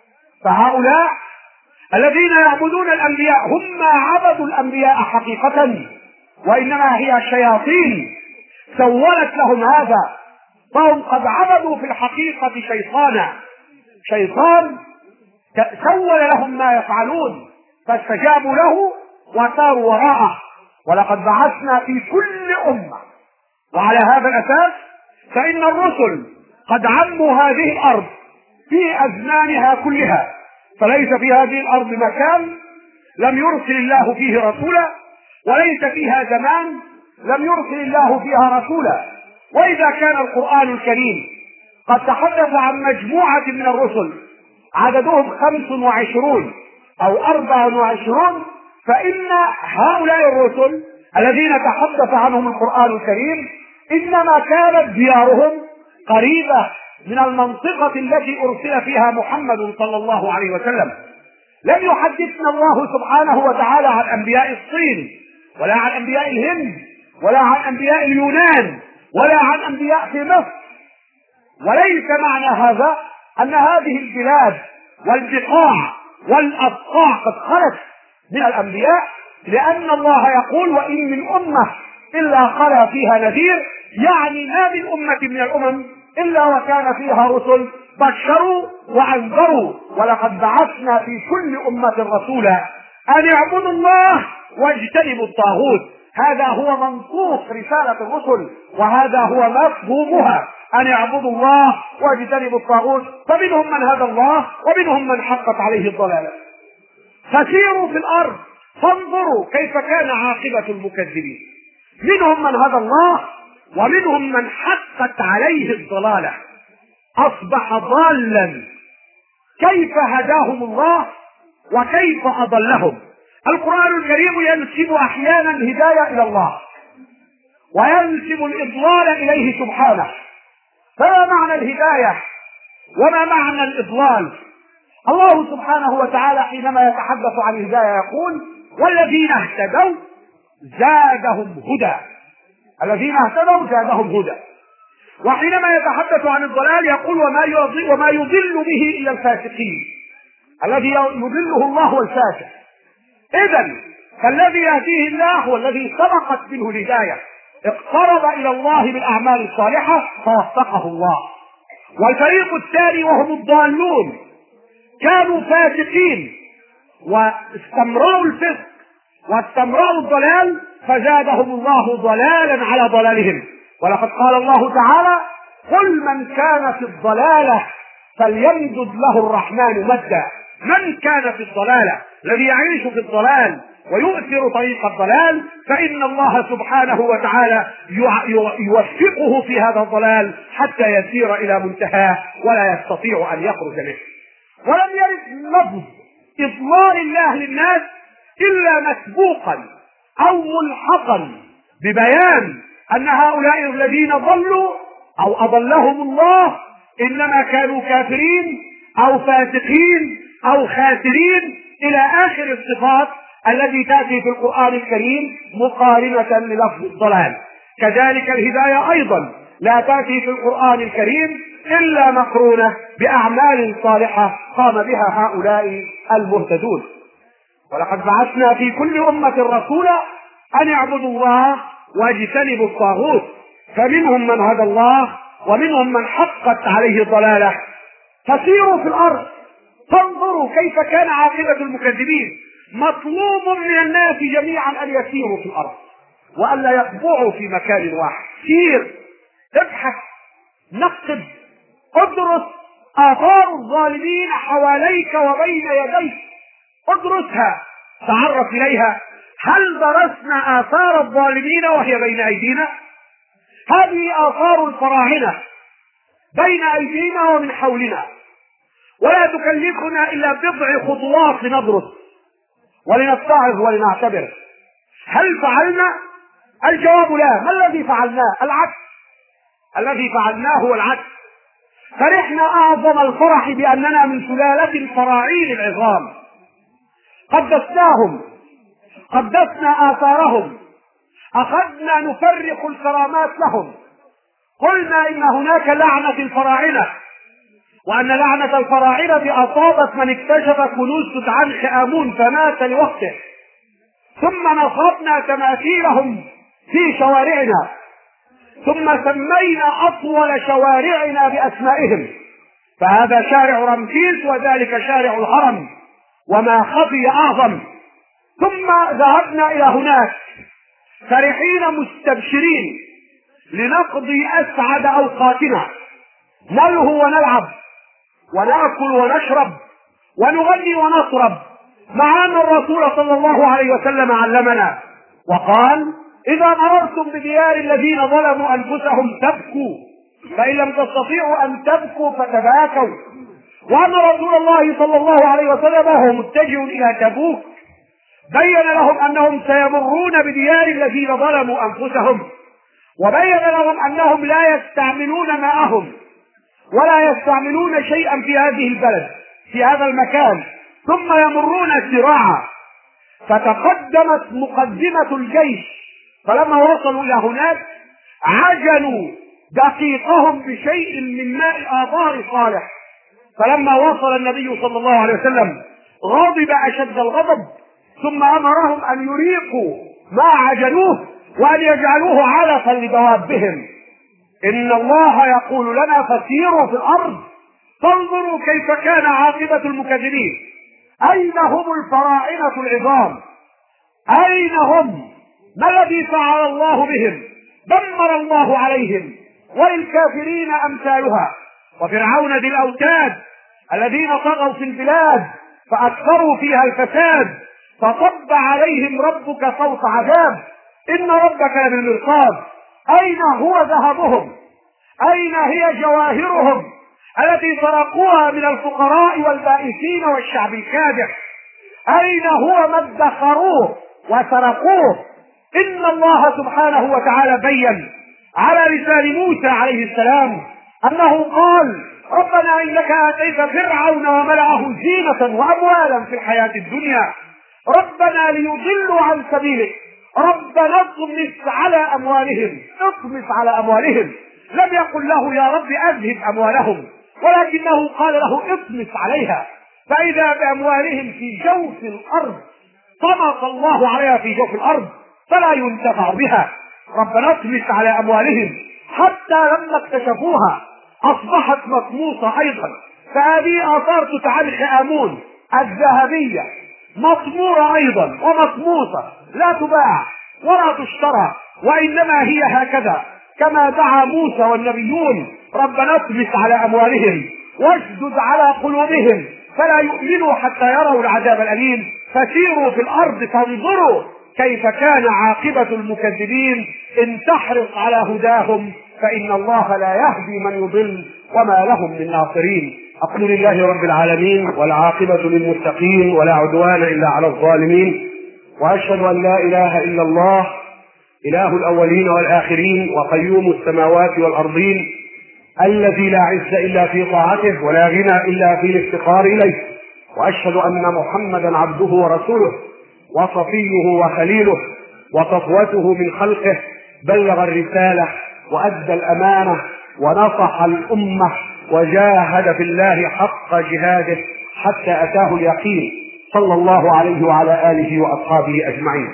فهؤلاء الذين يعبدون الأنبياء هم ما عبدوا الأنبياء حقيقة، وإنما هي الشياطين سولت لهم هذا، فهم قد عبدوا في الحقيقة شيطانا. شيطان سول لهم ما يفعلون فاستجابوا له وساروا وراءه. ولقد بعثنا في كل أمة، وعلى هذا الأساس فإن الرسل قد عموا هذه الأرض في أزمانها كلها، فليس في هذه الأرض مكان لم يرسل الله فيه رسولا، وليس فيها زمان لم يرسل الله فيها رسولا. وإذا كان القرآن الكريم قد تحدث عن مجموعة من الرسل عددهم خمس وعشرون أو أربع وعشرون، فإن هؤلاء الرسل الذين تحدث عنهم القرآن الكريم إنما كانت ديارهم قريبة من المنطقة التي أرسل فيها محمد صلى الله عليه وسلم. لم يحدثنا الله سبحانه وتعالى عن أنبياء الصين ولا عن أنبياء الهند ولا عن أنبياء اليونان ولا عن أنبياء في مصر. وليس معنى هذا أن هذه البلاد والبقاع والأبقاع قد خلت من الأنبياء، لأن الله يقول: وإن من أمة إلا خلا فيها نذير، يعني ما من أمة من الأمم إلا وكان فيها رسل بشروا وأنذروا. ولقد بعثنا في كل أمة رسولا أن اعبدوا الله واجتنبوا الطاغوت. هذا هو منطوق رسالة الرسل، وهذا هو مفهومها: أن اعبدوا الله واجتنبوا الطاغوت، فمنهم من هدى الله ومنهم من حقت عليه الضلالة. فسيروا في الأرض فانظروا كيف كان عاقبة المكذبين. منهم من هدى الله ومنهم من حقت عليه الضلالة أصبح ضالا. كيف هداهم الله وكيف أضلهم؟ القرآن الكريم ينسب أحيانا الهداية إلى الله وينسب الإضلال إليه سبحانه. فما معنى الهداية وما معنى الإضلال؟ الله سبحانه وتعالى حينما يتحدث عن الهداية يقول: والذين اهتدوا زادهم هدى. الذين اهتدوا زادهم هدى. وحينما يتحدث عن الضلال يقول: وما يضل, وما يضل به إلا الفاسقين. الذي يضله الله هو الفاسق. إذن فالذي يهديه الله هو الذي سبقت منه الهداية، اقترب إلى الله بالأعمال الصالحة فوفقه الله. والفريق الثاني وهم الضالون كانوا فاسقين واستمروا الفسق واستمروا الضلال فزادهم الله ضلالا على ضلالهم. ولقد قال الله تعالى: قل من كان في الضلالة فليمدد له الرحمن مدا. من كان في الضلالة، الذي يعيش في الضلال ويؤثر طريق الضلال، فإن الله سبحانه وتعالى يوفقه في هذا الضلال حتى يسير إلى منتهاه ولا يستطيع أن يخرج منه. ولم يرد لفظ إضلال الله للناس إلا مسبوقا أو ملحقا ببيان أن هؤلاء الذين ضلوا أو أضلهم الله إنما كانوا كافرين أو فاسقين أو خاسرين إلى آخر الصفات التي تأتي في القرآن الكريم مقارنة للفظ الضلال. كذلك الهداية أيضا لا تأتي في القرآن الكريم إلا مقرونة بأعمال صالحة قام بها هؤلاء المهتدون. ولقد بعثنا في كل أمة رسولا أن يعبدوا الله واجتنبوا الطاغوت، فمنهم من هدى الله ومنهم من حقت عليه الضلالة. فسيروا في الأرض فانظروا كيف كان عاقبة المكذبين. مطلوب من الناس جميعا أن يسيروا في الأرض وأن لا يقبعوا في مكان واحد. سير، ابحث، نقب، ادرس آثار الظالمين حواليك وبين يديك، ادرسها، تعرف إليها. هل درسنا آثار الظالمين وهي بين أيدينا؟ هذه آثار الفراعنة بين أيدينا ومن حولنا، ولا تكلفنا إلا بضع خطوات لندرس ولنتعظ ولنعتبر. هل فعلنا؟ الجواب لا. ما الذي فعلناه؟ العكس. الذي فعلناه هو العكس. فرحنا أعظم الفرح بأننا من سلالة الفراعين العظام، قدسناهم، قدسنا آثارهم، أخذنا نفرق الكرامات لهم. قلنا إن هناك لعنة الفراعنة، وأن لعنة الفراعنة أصابت من اكتشف كنوز توت عنخ آمون فمات لوقته. ثم نصبنا تماثيلهم في شوارعنا، ثم سمينا أطول شوارعنا بأسمائهم، فهذا شارع رمسيس وذلك شارع الهرم، وما خفي أعظم. ثم ذهبنا إلى هناك فرحين مستبشرين لنقضي أسعد أوقاتنا، نلهو ونلعب ونأكل ونشرب ونغني ونطرب، مع أن الرسول صلى الله عليه وسلم علمنا وقال: إذا مررتم بديار الذين ظلموا أنفسهم تبكوا، فإن لم تستطيعوا أن تبكوا فتباكوا. وأن رسول الله صلى الله عليه وسلم وهو متجه إلى تبوك بين لهم أنهم سيمرون بديار الذين ظلموا أنفسهم، وبين لهم أنهم لا يستعملون ماءهم ولا يستعملون شيئا في هذه البلد في هذا المكان، ثم يمرون سراعا. فتقدمت مقدمة الجيش، فلما وصلوا إلى هناك عجنوا دقيقهم بشيء من ماء آبار صالح. فلما وصل النبي صلى الله عليه وسلم غضب أشد الغضب، ثم أمرهم أن يريقوا ما عجنوه وأن يجعلوه علفا لدوابهم. إن الله يقول لنا: فسيروا في الأرض فانظروا كيف كان عاقبة المكذبين. أين هم الفراعنة العظام؟ أين هم؟ ما الذي فعل الله بهم؟ دمر الله عليهم، وللكافرين أمثالها. وفرعون ذي الأوتاد الذين طغوا في البلاد فأكثروا فيها الفساد، فصب عليهم ربك صوت عذاب إن ربك لبالمرصاد. أين هو ذهبهم؟ أين هي جواهرهم التي سرقوها من الفقراء والبائسين والشعب الكادح؟ أين هو ما ادخروه وسرقوه؟ إن الله سبحانه وتعالى بين على لسان موسى عليه السلام أنه قال ربنا إنك آتيت فرعون وملأه زينة وأموالا في الحياة الدنيا ربنا ليضلوا عن سبيلك ربنا اطمس على أموالهم اطمس على أموالهم. لم يقل له يا رب أذهب أموالهم، ولكنه قال له اطمس عليها، فإذا بأموالهم في جوف الأرض طمس الله عليها في جوف الأرض فلا ينتفع بها. ربنا اطمس على أموالهم حتى لما اكتشفوها أصبحت مطموسة أيضا. فهذه آثار توت عنخ آمون الذهبية مطمورة أيضا ومطموسة، لا تباع ولا تشترى، وإنما هي هكذا كما دعا موسى والنبيون ربنا اطمس على أموالهم واشدد على قلوبهم فلا يؤمنوا حتى يروا العذاب الأليم فسيروا في الأرض فانظروا كيف كان عاقبة المكذبين إن تحرص على هداهم فإن الله لا يهدي من يضل وما لهم من ناصرين. أقول لله رب العالمين والعاقبة للمتقين ولا عدوان إلا على الظالمين، وأشهد أن لا إله إلا الله إله الأولين والآخرين وقيوم السماوات والأرضين الذي لا عز إلا في طاعته ولا غنى إلا في الافتقار إليه، وأشهد أن محمدا عبده ورسوله وصفيه وخليله وصفوته من خلقه بلغ الرسالة وأدى الأمانة ونصح الأمة وجاهد في الله حق جهاده حتى أتاه اليقين صلى الله عليه وعلى آله وأصحابه أجمعين.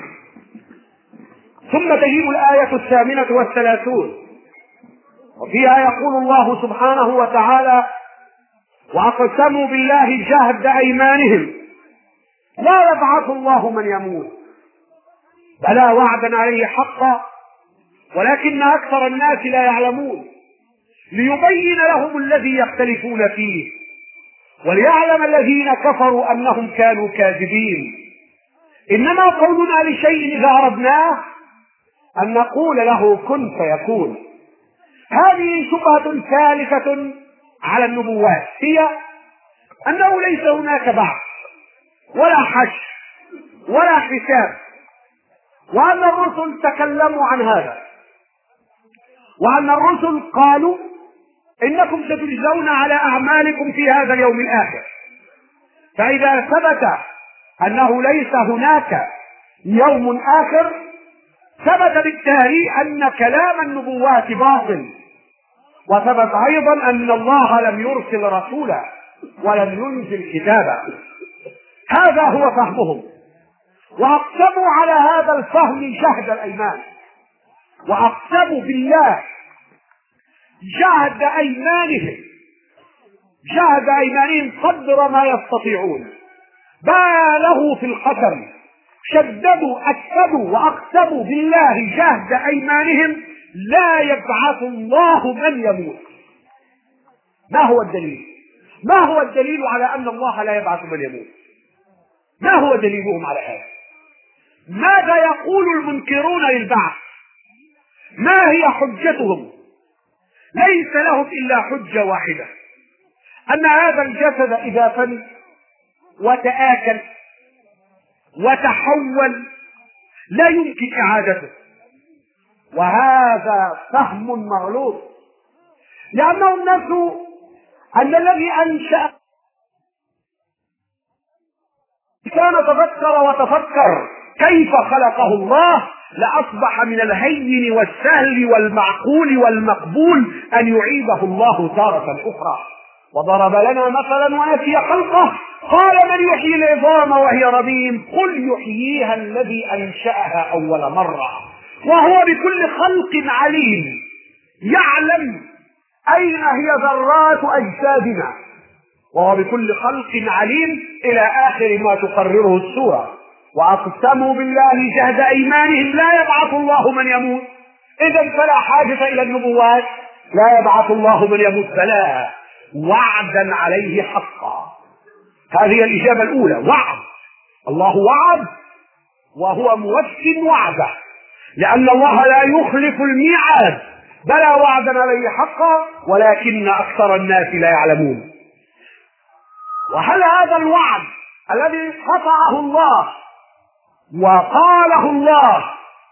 ثم تجيء الآية الثامنة والثلاثون وفيها يقول الله سبحانه وتعالى وأقسموا بالله جهد أيمانهم لا يبعث الله من يموت بلى وعدا عليه حقا ولكن أكثر الناس لا يعلمون ليبين لهم الذي يختلفون فيه وليعلم الذين كفروا أنهم كانوا كاذبين. إنما قولنا لشيء إذا أردناه أن نقول له كن فيكون. هذه شبهة ثالثة على النبوات هي أنه ليس هناك بعث ولا حشر ولا حساب، وأن الرسل تكلموا عن هذا، وأن الرسل قالوا إنكم ستجزون على أعمالكم في هذا اليوم الآخر. فإذا ثبت أنه ليس هناك يوم آخر ثبت بالتالي أن كلام النبوات باطل، وثبت أيضا أن الله لم يرسل رسولا ولم ينزل كتابا. هذا هو فهمهم، وأقسموا على هذا الفهم جهد الأيمان، وأقسموا بالله جهد أيمانهم جهد أيمانهم قدر ما يستطيعون، بالغوا في القسم، شددوا أكدوا وأقسموا بالله جهد أيمانهم لا يبعث الله من يموت. ما هو الدليل؟ ما هو الدليل على أن الله لا يبعث من يموت؟ ما هو دليلهم على هذا؟ ماذا يقول المنكرون للبعث؟ ما هي حجتهم؟ ليس لهم إلا حجة واحدة، أن هذا الجسد إذا فني وتآكل وتحول لا يمكن إعادته. وهذا فهم مغلوط، لأنهم نسوا أن الذي أنشأ كان تفكر وتفكر كيف خلقه الله لأصبح من الهين والسهل والمعقول والمقبول أن يعيده الله تارة أخرى. وضرب لنا مثلا ونسي خلقه قال من يحيي العظام وهي رميم قل يحييها الذي أنشأها أول مرة وهو بكل خلق عليم يعلم أين هي ذرات أجسادنا وهو بكل خلق عليم إلى آخر ما تقرره السورة. وأقسموا بالله جهد أيمانهم لا يبعث الله من يموت. إذن فلا حاجة إلى النبوات، لا يبعث الله من يموت بلى وعدا عليه حقا. هذه الإجابة الأولى، وعد الله وعد وهو موفٍ وعده، لأن الله لا يخلف الميعاد. بلى وعدا عليه حقا ولكن أكثر الناس لا يعلمون. وهل هذا الوعد الذي قطعه الله وقاله الله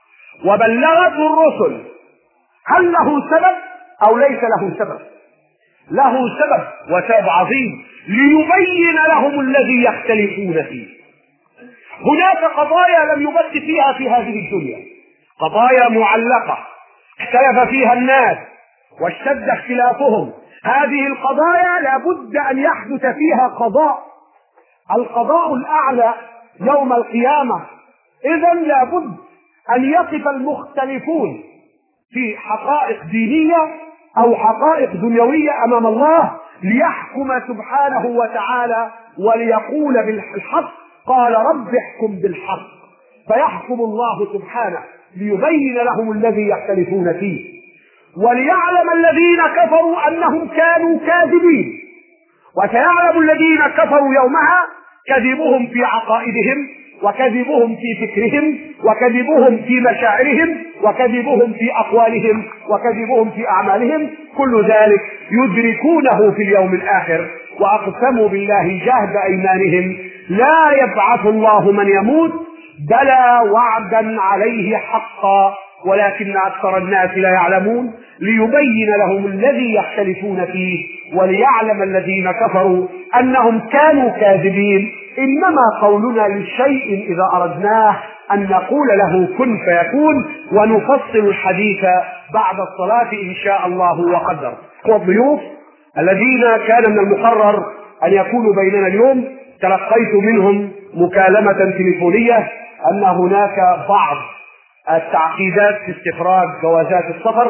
وبلغته الرسل هل له سبب أو ليس له سبب؟ له سبب، وسبب عظيم، ليبين لهم الذي يختلفون فيه. هناك قضايا لم يبت فيها في هذه الدنيا، قضايا معلقة اختلف فيها الناس واشتد اختلافهم. هذه القضايا لابد أن يحدث فيها قضاء، القضاء الأعلى يوم القيامة. إذا لابد أن يقف المختلفون في حقائق دينية أو حقائق دنيوية أمام الله ليحكم سبحانه وتعالى وليقول بالحق. قال رب احكم بالحق، فيحكم الله سبحانه ليبين لهم الذي يختلفون فيه، وليعلم الذين كفروا أنهم كانوا كاذبين. وسيعلم الذين كفروا يومها كذبهم في عقائدهم، وكذبهم في فكرهم، وكذبهم في مشاعرهم، وكذبهم في أقوالهم، وكذبهم في أعمالهم. كل ذلك يدركونه في اليوم الآخر. وأقسموا بالله جهد أيمانهم لا يبعث الله من يموت بلى وعدا عليه حقا ولكن أكثر الناس لا يعلمون، ليبين لهم الذي يختلفون فيه وليعلم الذين كفروا أنهم كانوا كاذبين. إنما قولنا للشيء إذا أردناه أن نقول له كن فيكون، ونفصل الحديث بعد الصلاة إن شاء الله وقدر. والضيوف الذين كان من المقرر أن يكونوا بيننا اليوم تلقيت منهم مكالمة تليفونية أن هناك بعض التعقيدات في استخراج جوازات السفر،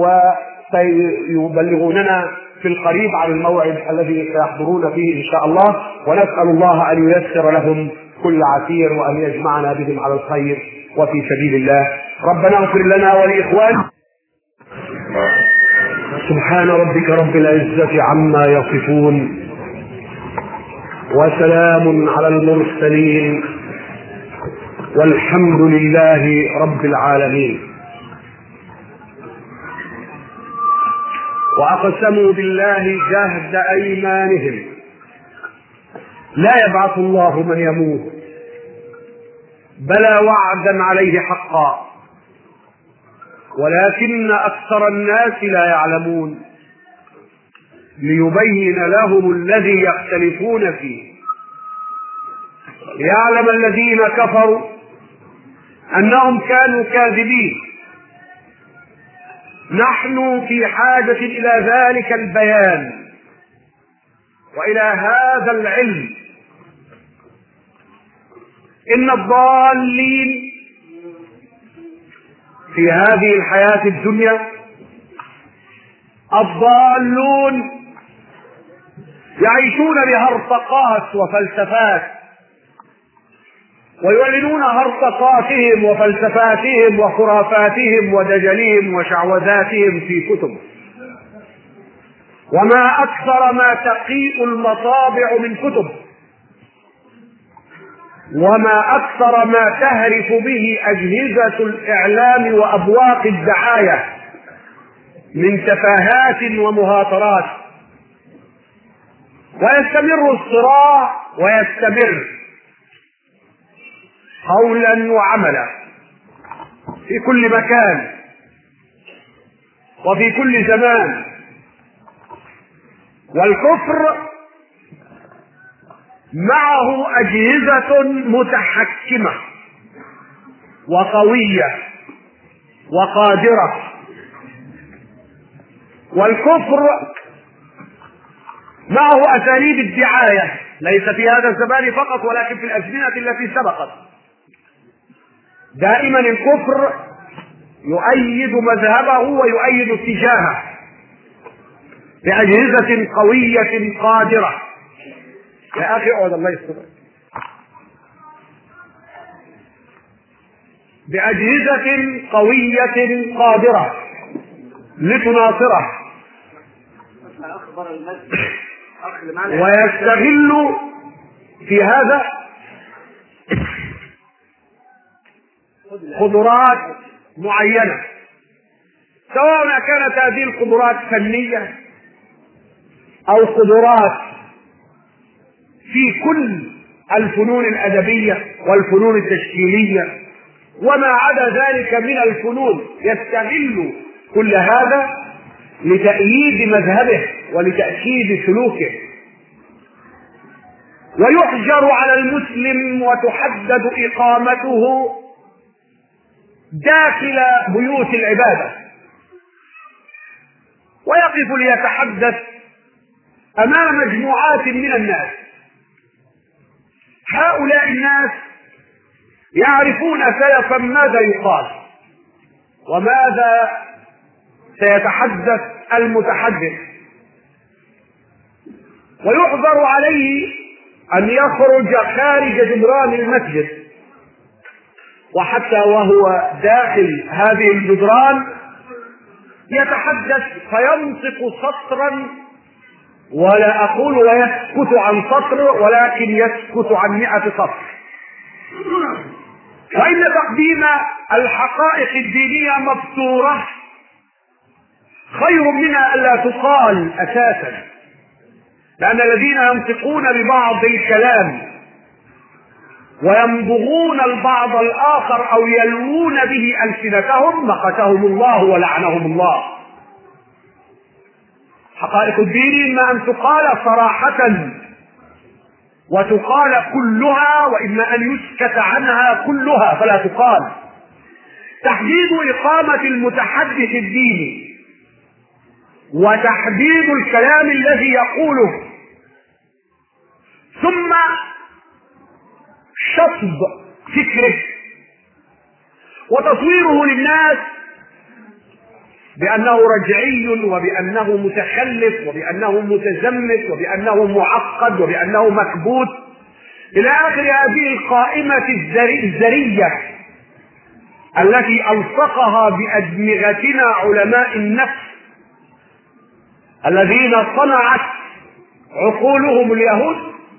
وسيبلغوننا في القريب عن الموعد الذي سيحضرون فيه إن شاء الله. ونسأل الله أن ييسر لهم كل عسير وأن يجمعنا بهم على الخير وفي سبيل الله. ربنا اغفر لنا ولإخواننا. سبحان ربك رب العزة عما يصفون، وسلام على المرسلين، والحمد لله رب العالمين. وأقسموا بالله جهد أيمانهم لا يبعث الله من يموت بلى وعدا عليه حقا ولكن أكثر الناس لا يعلمون، ليبين لهم الذي يختلفون فيه، ليعلم الذين كفروا أنهم كانوا كاذبين. نحن في حاجة إلى ذلك البيان وإلى هذا العلم. إن الضالين في هذه الحياة الدنيا، الضالون يعيشون بهرطقات وفلسفات، ويعلنون هرطقاتهم وفلسفاتهم وخرافاتهم ودجلهم وشعوذاتهم في كتب. وما أكثر ما تقيء المطابع من كتب، وما أكثر ما تهرف به أجهزة الإعلام وأبواق الدعاية من تفاهات ومهاترات. ويستمر الصراع ويستمر قولا وعملا في كل مكان وفي كل زمان. والكفر معه أجهزة متحكمة وقوية وقادرة. والكفر معه أساليب الدعاية ليس في هذا الزمان فقط ولكن في الأزمنة التي سبقت. دائما الكفر يؤيد مذهبه ويؤيد اتجاهه بأجهزة قوية قادرة. يا أخي اقعد الله يستر. بأجهزة قوية قادرة لتناصره، ويستغل في هذا قدرات معينة، سواء كانت هذه القدرات فنية أو قدرات في كل الفنون الأدبية والفنون التشكيلية وما عدا ذلك من الفنون، يستغل كل هذا لتأييد مذهبه ولتأكيد سلوكه. ويحجر على المسلم وتحدد إقامته داخل بيوت العبادة، ويقف ليتحدث أمام مجموعات من الناس. هؤلاء الناس يعرفون سلفا ماذا يقال وماذا سيتحدث المتحدث، ويحظر عليه أن يخرج خارج جدران المسجد، وحتى وهو داخل هذه الجدران يتحدث فينطق سطرا، ولا أقول ويسكت عن سطر ولكن يسكت عن مئة سطر. فإن تقديم الحقائق الدينية مبتورة خير منها ألا تقال أساسا، لأن الذين ينطقون ببعض الكلام ويمضغون البعض الآخر أو يلوون به ألسنتهم مقتهم الله ولعنهم الله. حقائق الدين إما أن تقال صراحة وتقال كلها، وإما أن يسكت عنها كلها فلا تقال. تحديد إقامة المتحدث الديني وتحديد الكلام الذي يقوله، ثم شطب فكره وتصويره للناس بأنه رجعي وبأنه متخلف وبأنه متزمت وبأنه معقد وبأنه مكبوت إلى آخر هذه القائمة الزرية التي ألصقها بأدمغتنا علماء النفس الذين صنعت عقولهم اليهود.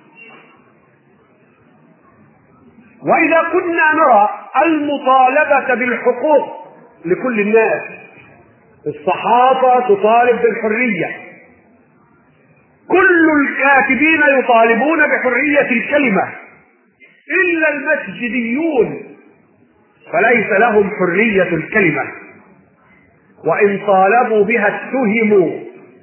وإذا كنا نرى المطالبة بالحقوق لكل الناس، الصحافة تطالب بالحرية، كل الكاتبين يطالبون بحرية الكلمة إلا المسجديون فليس لهم حرية الكلمة، وإن طالبوا بها اتهموا.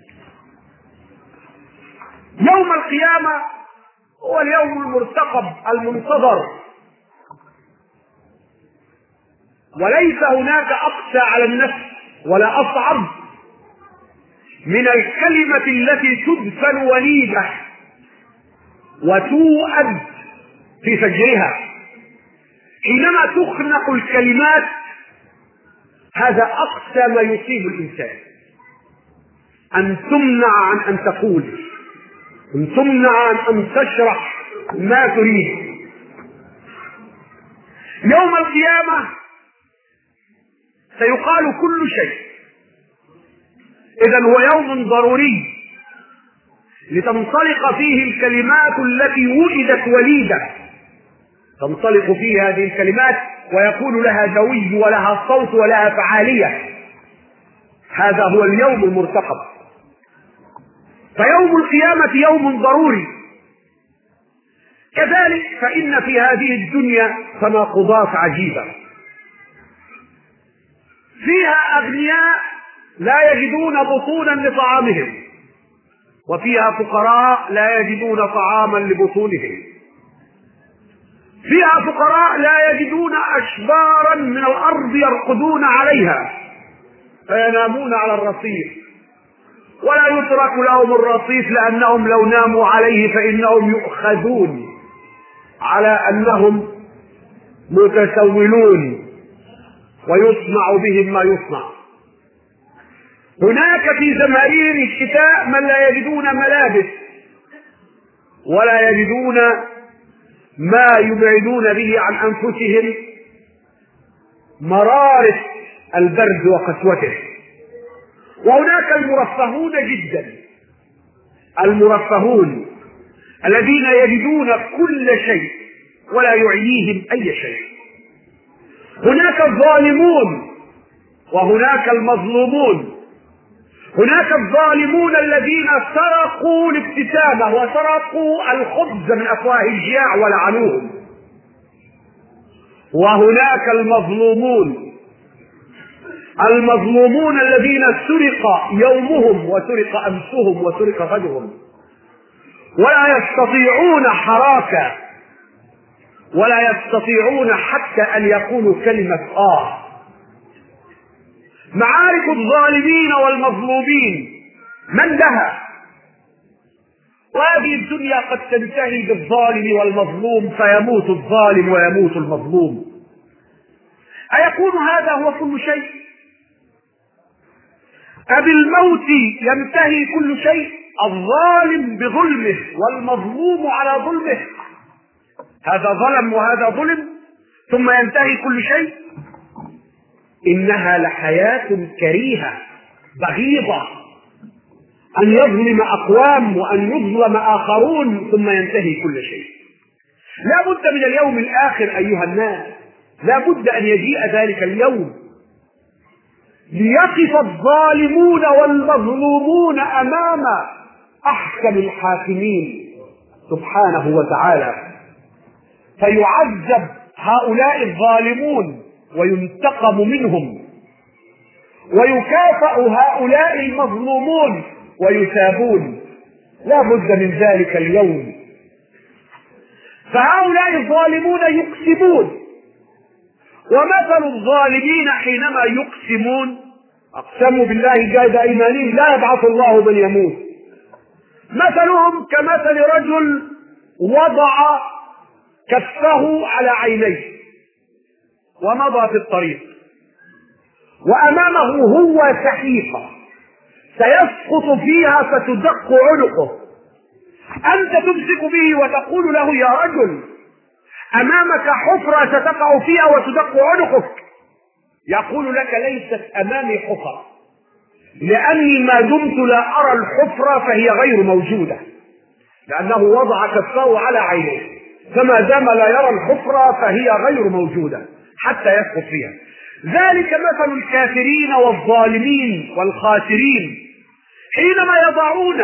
يوم القيامة هو اليوم المرتقب المنتظر، وليس هناك أقسى على النفس ولا أصعب من الكلمة التي تدفن وليدة وتوأد في فجرها. حينما تخنق الكلمات هذا أقسى ما يصيب الإنسان، أن تمنع عن أن تقول، أن تمنع عن أن تشرح ما تريد. يوم القيامة سيقال كل شيء، إذن هو يوم ضروري لتنطلق فيه الكلمات التي وجدت وليدة، تنطلق فيه هذه الكلمات ويكون لها دوي ولها صوت ولها فعالية. هذا هو اليوم المرتقب. فيوم القيامة يوم ضروري. كذلك فإن في هذه الدنيا تناقضات عجيبة، فيها أغنياء لا يجدون بطونا لطعامهم، وفيها فقراء لا يجدون طعاما لبطونهم، فيها فقراء لا يجدون أشبارا من الأرض يرقدون عليها فينامون على الرصيف، ولا يترك لهم الرصيف لأنهم لو ناموا عليه فإنهم يؤخذون على أنهم متسولون ويصنع بهم ما يصنع. هناك في زمهرير الشتاء من لا يجدون ملابس ولا يجدون ما يبعدون به عن أنفسهم مرارة البرد وقسوته. وهناك المرفهون جدا، المرفهون الذين يجدون كل شيء ولا يعنيهم أي شيء. هناك الظالمون وهناك المظلومون. هناك الظالمون الذين سرقوا الابتسامة وسرقوا الخبز من أفواه الجياع ولعنوهم، وهناك المظلومون المظلومون الذين سرق يومهم وسرق أمسهم وسرق غدهم، ولا يستطيعون حراكة ولا يستطيعون حتى أن يقولوا كلمة آه. معارك الظالمين والمظلومين من لها؟ وهذه الدنيا قد تنتهي بالظالم والمظلوم، فيموت الظالم ويموت المظلوم. أيكون هذا هو كل شيء؟ أبالموت ينتهي كل شيء؟ الظالم بظلمه والمظلوم على ظلمه، هذا ظلم وهذا ظلم ثم ينتهي كل شيء؟ إنها لحياة كريهة بغيضة، أن يظلم أقوام وأن يظلم آخرون ثم ينتهي كل شيء. لا بد من اليوم الآخر أيها الناس، لا بد أن يجيء ذلك اليوم ليقف الظالمون والمظلومون أمام أحكم الحاكمين سبحانه وتعالى، فيعذب هؤلاء الظالمون وينتقم منهم، ويكافأ هؤلاء المظلومون ويثابون. لا بد من ذلك اليوم. فهؤلاء الظالمون يقسمون، ومثل الظالمين حينما يقسمون أقسموا بالله جهد أيمانهم لا يبعث الله من يموت، مثلهم كمثل رجل وضع كفه على عينيه ومضى في الطريق، وأمامه هو سحيقة سيسقط فيها فتدق عنقه، أنت تمسك به وتقول له يا رجل أمامك حفرة ستقع فيها وتدق عنقك، يقول لك ليست أمامي حفرة، لأني ما دمت لا أرى الحفرة فهي غير موجودة، لأنه وضع كفه على عينيه، فما دام لا يرى الحفرة فهي غير موجودة حتى يسقط فيها. ذلك مثل الكافرين والظالمين والخاسرين حينما يضعون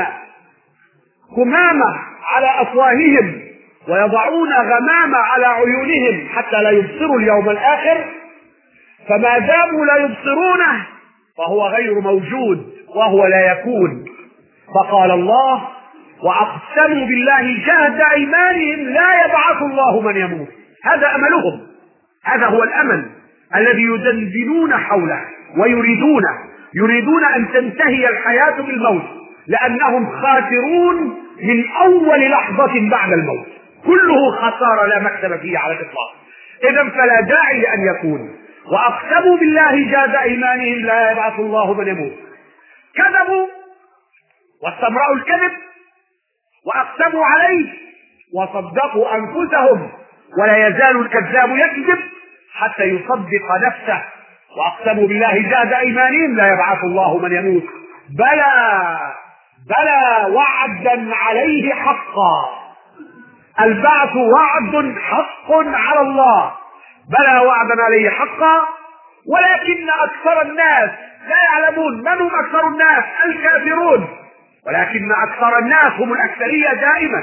كمامة على أفواههم ويضعون غمامة على عيونهم حتى لا يبصروا اليوم الآخر، فما داموا لا يبصرونه فهو غير موجود وهو لا يكون. فقال الله وأقسموا بالله جهد أيمانهم لا يبعث الله من يموت. هذا أملهم، هذا هو الأمل الذي يدندنون حوله ويريدون يريدون أن تنتهي الحياة بالموت، لأنهم خاسرون من أول لحظة بعد الموت، كله خسارة لا مكسب فيه على الإطلاق. إذن فلا داعي لأن يكون. وأقسموا بالله جهد أيمانهم لا يبعث الله من يموت. كذبوا واستمرأوا الكذب وأقسموا عليه وصدقوا أنفسهم، ولا يزال الكذاب يكذب حتى يصدق نفسه. وأقسموا بالله جهد أيمانهم لا يبعث الله من يموت بلى بلى وعدا عليه حقا. البعث وعد حق على الله، بلى وعدا عليه حقا، ولكن أكثر الناس لا يعلمون. من هم أكثر الناس؟ الكافرون، ولكن أكثر الناس هم الأكثرية دائما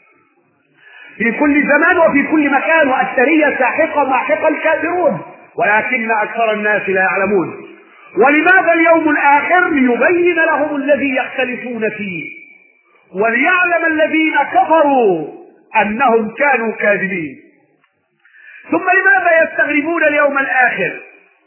في كل زمان وفي كل مكان، وأكثرية ساحقة ماحقة الكافرون، ولكن أكثر الناس لا يعلمون. ولماذا اليوم الآخر؟ ليبين لهم الذي يختلفون فيه، وليعلم الذين كفروا أنهم كانوا كاذبين. ثم لماذا يستغربون اليوم الآخر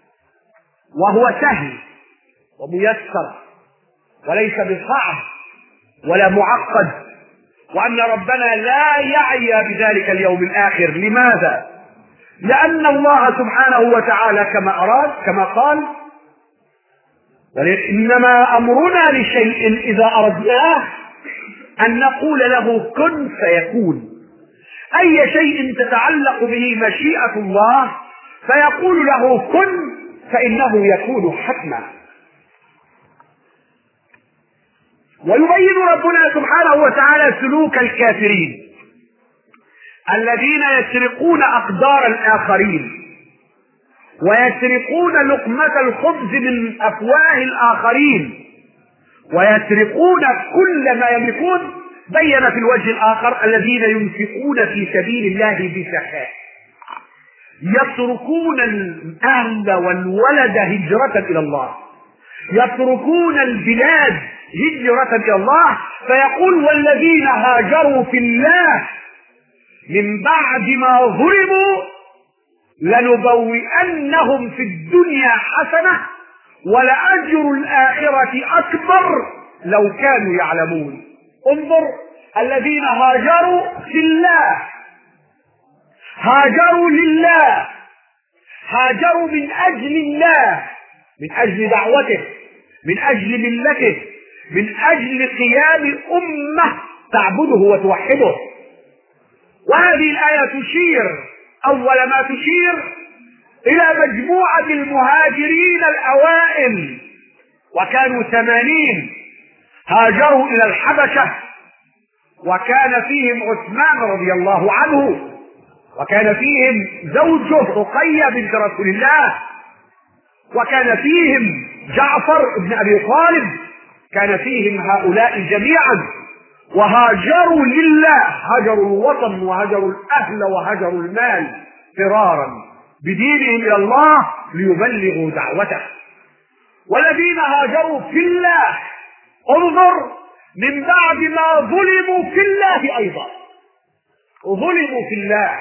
وهو سهل وميسر وليس بصعب ولا معقد، وأن ربنا لا يعي بذلك اليوم الآخر؟ لماذا؟ لأن الله سبحانه وتعالى كما أراد كما قال إنما أمرنا لشيء إذا أردناه أن نقول له كن فيكون. أي شيء تتعلق به مشيئة الله فيقول له كن فإنه يكون حتما. ويبين ربنا سبحانه وتعالى سلوك الكافرين الذين يسرقون أقدار الآخرين ويسرقون لقمة الخبز من أفواه الآخرين، ويسرقون كل ما يملكون. بين في الوجه الآخر الذين ينفقون في سبيل الله بسخاء يتركون الأهل والولد هجرة إلى الله، يتركون البلاد هجرة إلى الله. فيقول والذين هاجروا في الله من بعد ما ظلموا لنبوئنهم في الدنيا حسنة ولأجر الآخرة أكبر لو كانوا يعلمون. انظر، الذين هاجروا في الله، هاجروا لله، هاجروا من أجل الله، من أجل دعوته، من أجل ملته، من أجل قيام أمة تعبده وتوحده. وهذه الآية تشير أول ما تشير إلى مجموعة المهاجرين الأوائل، وكانوا ثمانين هاجروا إلى الحبشة، وكان فيهم عثمان رضي الله عنه، وكان فيهم زوجه رقية بنت رسول الله، وكان فيهم جعفر بن أبي طالب، كان فيهم هؤلاء جميعا، وهاجروا لله، هاجروا الوطن وهاجروا الأهل وهاجروا المال فرارا بدينهم إلى الله ليبلغوا دعوته. والذين هاجروا في الله، انظر، من بعد ما ظلموا في الله أيضا، ظلموا في الله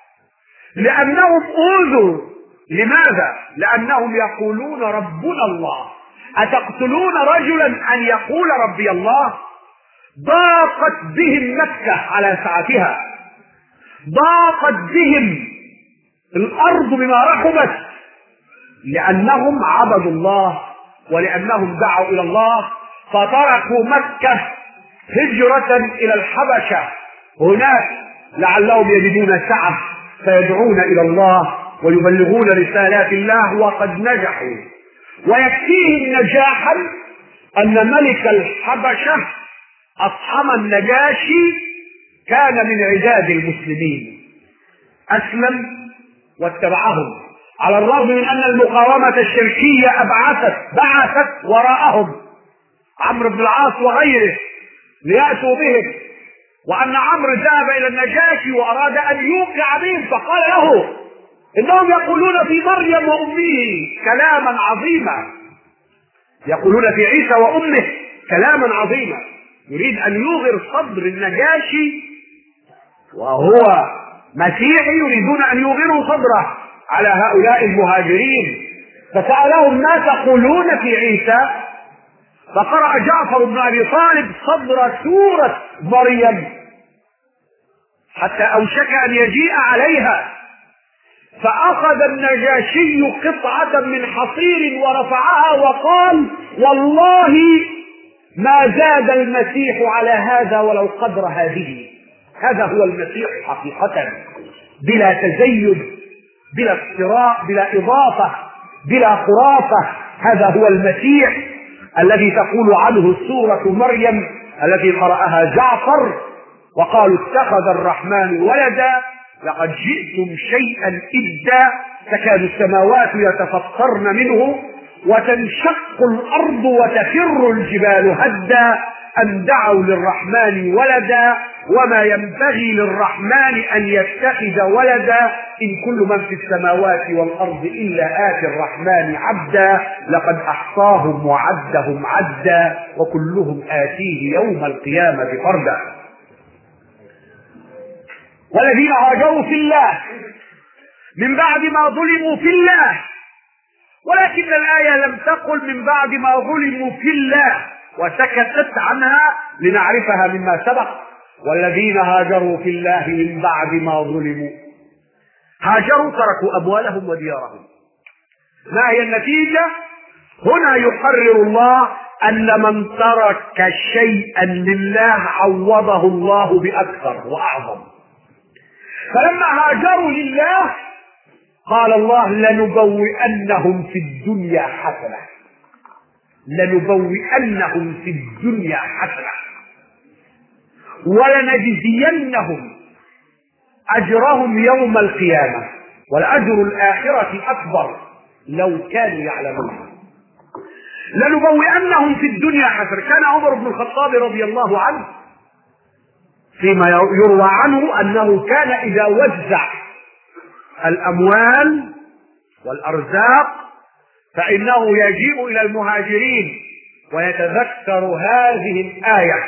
لأنهم أوذوا. لماذا؟ لأنهم يقولون ربنا الله. أتقتلون رجلا أن يقول ربي الله؟ ضاقت بهم مكة على سعتها، ضاقت بهم الأرض بما رحبت، لأنهم عبدوا الله ولأنهم دعوا إلى الله، فتركوا مكة هجرة إلى الحبشة هناك لعلهم يجدون سعة فيدعون إلى الله ويبلغون رسالات الله، وقد نجحوا. ويكفيهم نجاحا أن ملك الحبشة أصحم النجاشي كان من عداد المسلمين، أسلم واتبعهم، على الرغم من أن المقاومة الشركية أبعثت بعثت وراءهم عمرو بن العاص وغيره ليأتوا بهم، وأن عمرو ذهب إلى النجاشي وأراد أن يوقع بهم، فقال له إنهم يقولون في مريم وأمه كلاما عظيما، يقولون في عيسى وأمه كلاما عظيما. يريد أن يوغر صدر النجاشي وهو مسيحي، يريدون أن يوغروا صدره على هؤلاء المهاجرين. فسألهم ما تقولون في عيسى؟ فقرأ جعفر بن أبي طالب صدر سورة مريم حتى أوشك أن يجيء عليها، فأخذ النجاشي قطعة من حصير ورفعها وقال والله ما زاد المسيح على هذا ولو قدر هذه. هذا هو المسيح حقيقة، بلا تزيد، بلا افتراء، بلا إضافة، بلا خرافة. هذا هو المسيح الذي تقول عنه سورة مريم التي قرأها جعفر، وقالوا اتخذ الرحمن ولدا لقد جئتم شيئا إدا تكاد السماوات يتفطرن منه وتنشق الأرض وتخر الجبال هدا أن دعوا للرحمن ولدا وما ينبغي للرحمن أن يتخذ ولدا إن كل من في السماوات والأرض إلا آتي الرحمن عبدا لقد أحصاهم وعدهم عدا وكلهم آتيه يوم القيامة فردا. والذين هاجروا في الله من بعد ما ظلموا في الله، ولكن الآية لم تقل من بعد ما ظلموا في الله وسكتت عنها لنعرفها مما سبق. والذين هاجروا في الله من بعد ما ظلموا، هاجروا تركوا أموالهم وديارهم. ما هي النتيجة؟ هنا يقرر الله أن من ترك شيئا لله عوضه الله بأكثر وأعظم. فلما هاجروا لله قال الله لنبوئنهم في الدنيا حسنة، لنبوئنهم في الدنيا حسنة ولنجزينهم أجرهم يوم القيامة ولأجر الآخرة أكبر لو كانوا يعلمون لنبوئنهم في الدنيا حسنة. كان عمر بن الخطاب رضي الله عنه فيما يروى عنه أنه كان إذا وزع الأموال والأرزاق فإنه يجيء إلى المهاجرين ويتذكر هذه الآية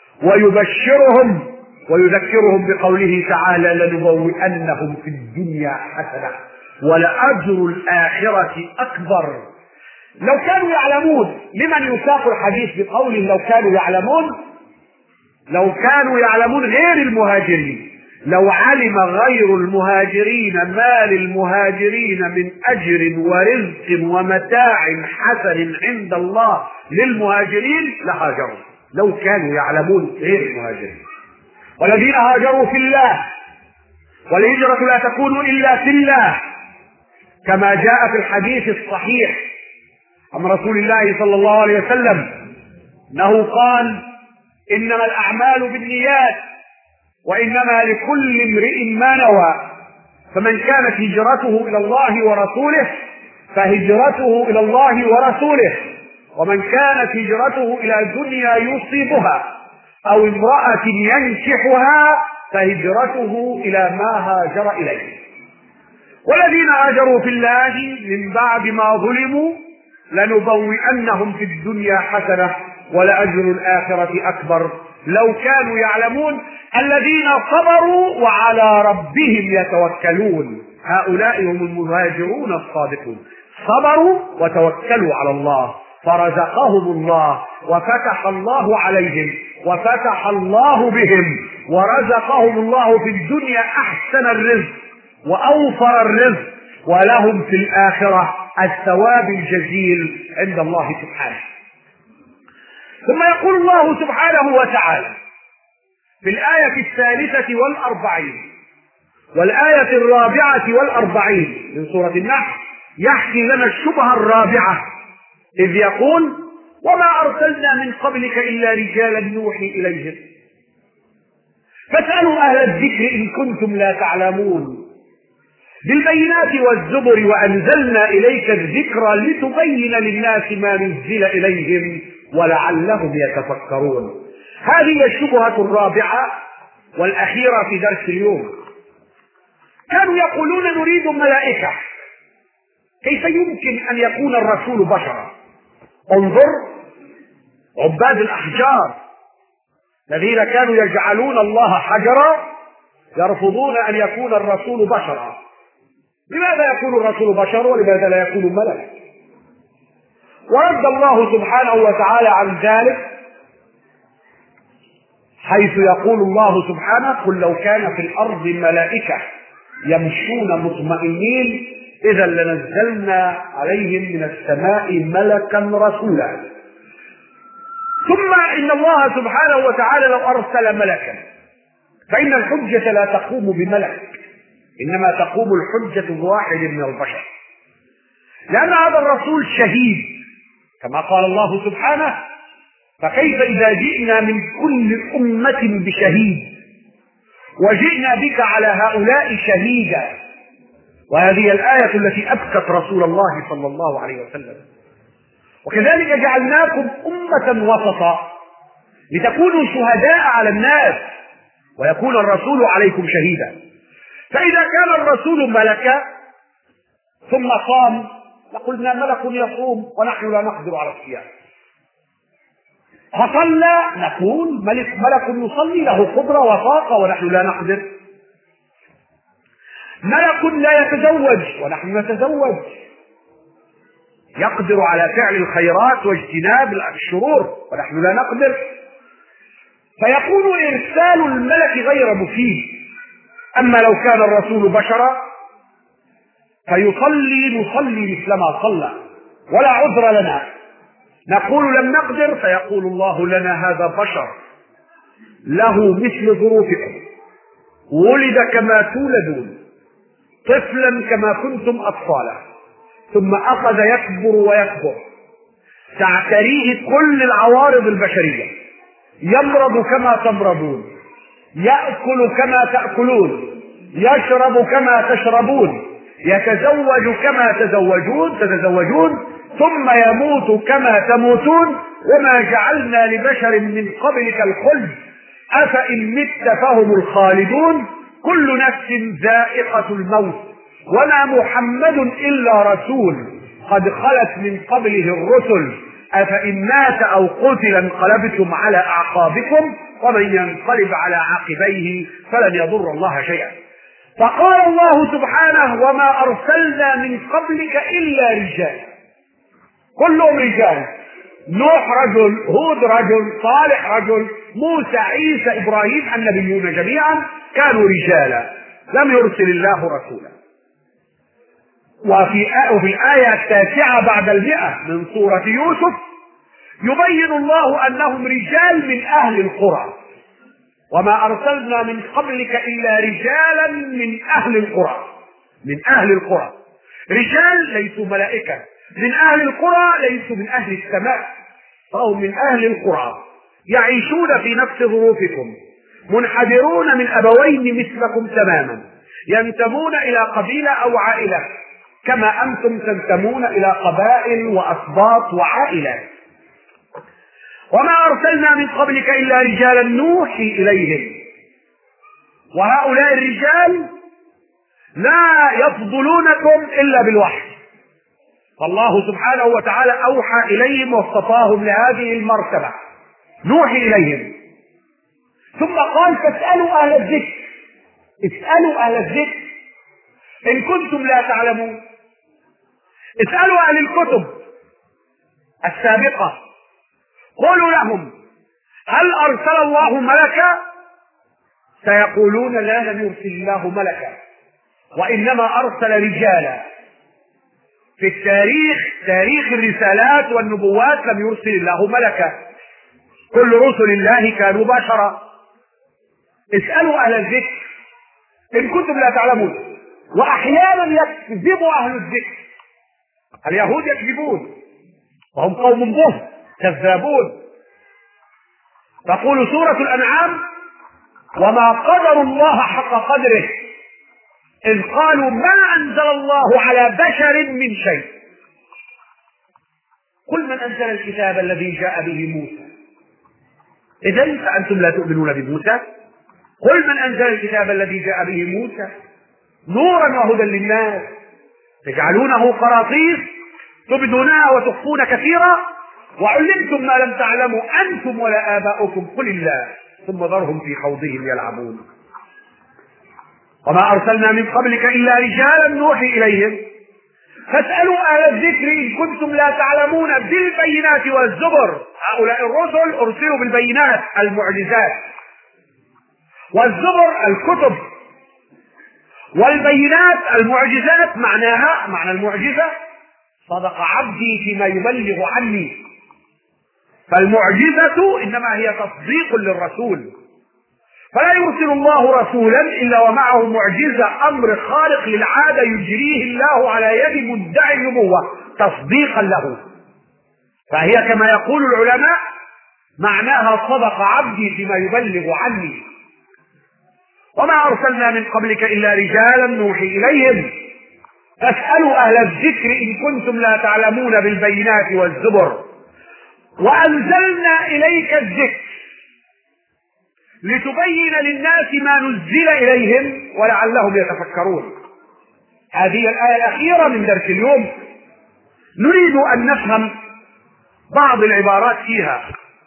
ويبشرهم ويذكرهم بقوله تعالى لنبوئنهم في الدنيا حسنة ولأجر الآخرة أكبر. لو كانوا يعلمون، لمن يساق الحديث بقوله لو كانوا يعلمون؟ لو كانوا يعلمون غير المهاجرين. لو علم غير المهاجرين ما للمهاجرين من أجر ورزق ومتاع حسن عند الله للمهاجرين لهاجروا، لو كانوا يعلمون غير المهاجرين. والذين هاجروا في الله، والهجرة لا تكون إلا في الله، كما جاء في الحديث الصحيح عن رسول الله صلى الله عليه وسلم أنه قال إنما الأعمال بالنيات وإنما لكل امرئ ما نوى، فمن كانت هجرته إلى الله ورسوله فهجرته إلى الله ورسوله، ومن كانت هجرته إلى دنيا يصيبها أو امرأة ينكحها فهجرته إلى ما هاجر إليه. والذين هاجروا في الله من بعد ما ظلموا لنبوئنهم في الدنيا حسنة ولأجر الآخرة أكبر لو كانوا يعلمون. الذين صبروا وعلى ربهم يتوكلون، هؤلاء هم المهاجرون الصادقون، صبروا وتوكلوا على الله فرزقهم الله وفتح الله عليهم وفتح الله بهم ورزقهم الله في الدنيا أحسن الرزق وأوفر الرزق، ولهم في الآخرة الثواب الجزيل عند الله سبحانه. ثم يقول الله سبحانه وتعالى في الآية الثالثة والأربعين والآية الرابعة والأربعين من سورة النحل يحكي لنا الشبهة الرابعة إذ يقول وما أرسلنا من قبلك إلا رجالا نوحي إليهم فاسألوا أهل الذكر إن كنتم لا تعلمون بالبينات والزبر وأنزلنا إليك الذكر لتبين للناس ما نزل إليهم ولعلهم يتفكرون. هذه الشبهة الرابعة والأخيرة في درس اليوم. كانوا يقولون نريد ملائكة، كيف يمكن أن يكون الرسول بشرا؟ انظر عباد الأحجار الذين كانوا يجعلون الله حجرا يرفضون أن يكون الرسول بشرا. لماذا يكون الرسول بشر ولماذا لا يكون ملك؟ ورد الله سبحانه وتعالى عن ذلك حيث يقول الله سبحانه قل لو كان في الأرض ملائكة يمشون مطمئنين إذا لنزلنا عليهم من السماء ملكا رسولا. ثم إن الله سبحانه وتعالى لو أرسل ملكا فإن الحجة لا تقوم بملك، إنما تقوم الحجة بواحد من البشر، لأن هذا الرسول شهيد كما قال الله سبحانه فكيف إذا جئنا من كل أمة بشهيد وجئنا بك على هؤلاء شهيدا. وهذه الآية التي أبكت رسول الله صلى الله عليه وسلم. وكذلك جعلناكم أمة وسطا لتكونوا شهداء على الناس ويكون الرسول عليكم شهيدا. فإذا كان الرسول ملكا ثم صام لقلنا ملك يصوم ونحن لا نقدر على الصيام، فصلى نقول ملك ملك يصلي له قدرة وطاقة ونحن لا نقدر. ملك لا يتزوج ونحن نتزوج، يقدر على فعل الخيرات واجتناب الشرور ونحن لا نقدر. فيكون إرسال الملك غير مفيد. أما لو كان الرسول بشرا فيصلي نصلي مثلما صلى ولا عذر لنا، نقول لم نقدر فيقول الله لنا هذا بشر له مثل ظروفكم، ولد كما تولدون طفلا كما كنتم أطفالا، ثم أخذ يكبر ويكبر تعتريه كل العوارض البشرية، يمرض كما تمرضون، يأكل كما تأكلون، يشرب كما تشربون، يتزوج كما تزوجون تتزوجون ثم يموت كما تموتون وما جعلنا لبشر من قبلك الخلد أفإن مت فهم الخالدون كل نفس ذائقة الموت وما محمد إلا رسول قد خلت من قبله الرسل أفإن مات أو قتل انقلبتم على أعقابكم ومن ينقلب على عقبيه فلن يضر الله شيئا. فقال الله سبحانه وما أرسلنا من قبلك إلا رجال، كلهم رجال، نوح رجل، هود رجل، صالح رجل، موسى، عيسى، إبراهيم، النبيون جميعا كانوا رجالا لم يرسل الله رسولا. وفي وفي الآية التاسعة بعد المئة من سورة يوسف يبين الله أنهم رجال من أهل القرى، وما أرسلنا من قبلك إلا رجالا من أهل القرى، من أهل القرى، رجال ليسوا ملائكة، من أهل القرى ليسوا من أهل السماء، فهم من أهل القرى يعيشون في نفس ظروفكم، منحدرون من أبوين مثلكم تماما، ينتمون إلى قبيلة أو عائلة كما أنتم تنتمون إلى قبائل وأسباط وعائلات. وما أرسلنا من قبلك إلا رجالا نوحي إليهم، وهؤلاء الرجال لا يفضلونكم إلا بالوحي، فالله سبحانه وتعالى أوحى إليهم واصطفاهم لهذه المرتبة، نوحي إليهم. ثم قال فاسألوا أهل الذكر، اسألوا أهل الذكر إن كنتم لا تعلمون، اسألوا أهل الكتب السابقة، قولوا لهم هل أرسل الله ملكا؟ سيقولون لا لم يرسل الله ملكا وإنما أرسل رجالا. في التاريخ، تاريخ الرسالات والنبوات، لم يرسل الله ملكا، كل رسل الله كانوا بشرا. اسألوا أهل الذكر إن كنتم لا تعلمون. وأحيانا يكذب أهل الذكر، اليهود يكذبون وهم قوم بهت كذابون. تقول سورة الأنعام وما قدر الله حق قدره إذ قالوا ما أنزل الله على بشر من شيء قل من أنزل الكتاب الذي جاء به موسى. إذن فأنتم لا تؤمنون بموسى؟ قل من أنزل الكتاب الذي جاء به موسى نورا وهدى للناس تجعلونه قراطيس تبدونها وتخفون كثيرا وعلمتم ما لم تعلموا أنتم ولا آباؤكم قل الله ثم ذرهم في خوضهم يلعبون. وما أرسلنا من قبلك إلا رجالا نوحي إليهم فاسألوا أهل الذكر إن كنتم لا تعلمون بالبينات والزبر. هؤلاء الرسل أرسلوا بالبينات المعجزات، والزبر الكتب، والبينات المعجزات معناها معنى المعجزة صدق عبدي فيما يبلغ عني، فالمعجزة إنما هي تصديق للرسول، فلا يرسل الله رسولا إلا ومعه معجزة، أمر خارق للعادة يجريه الله على يد مدعي النبوة تصديقا له، فهي كما يقول العلماء معناها صدق عبدي فيما يبلغ عني. وما أرسلنا من قبلك إلا رجالا نوحي إليهم فاسألوا أهل الذكر إن كنتم لا تعلمون بالبينات والزبر. وأنزلنا إليك الذكر لتبين للناس ما نزل إليهم ولعلهم يتفكرون. هذه الآية الأخيرة من درس اليوم نريد أن نفهم بعض العبارات فيها.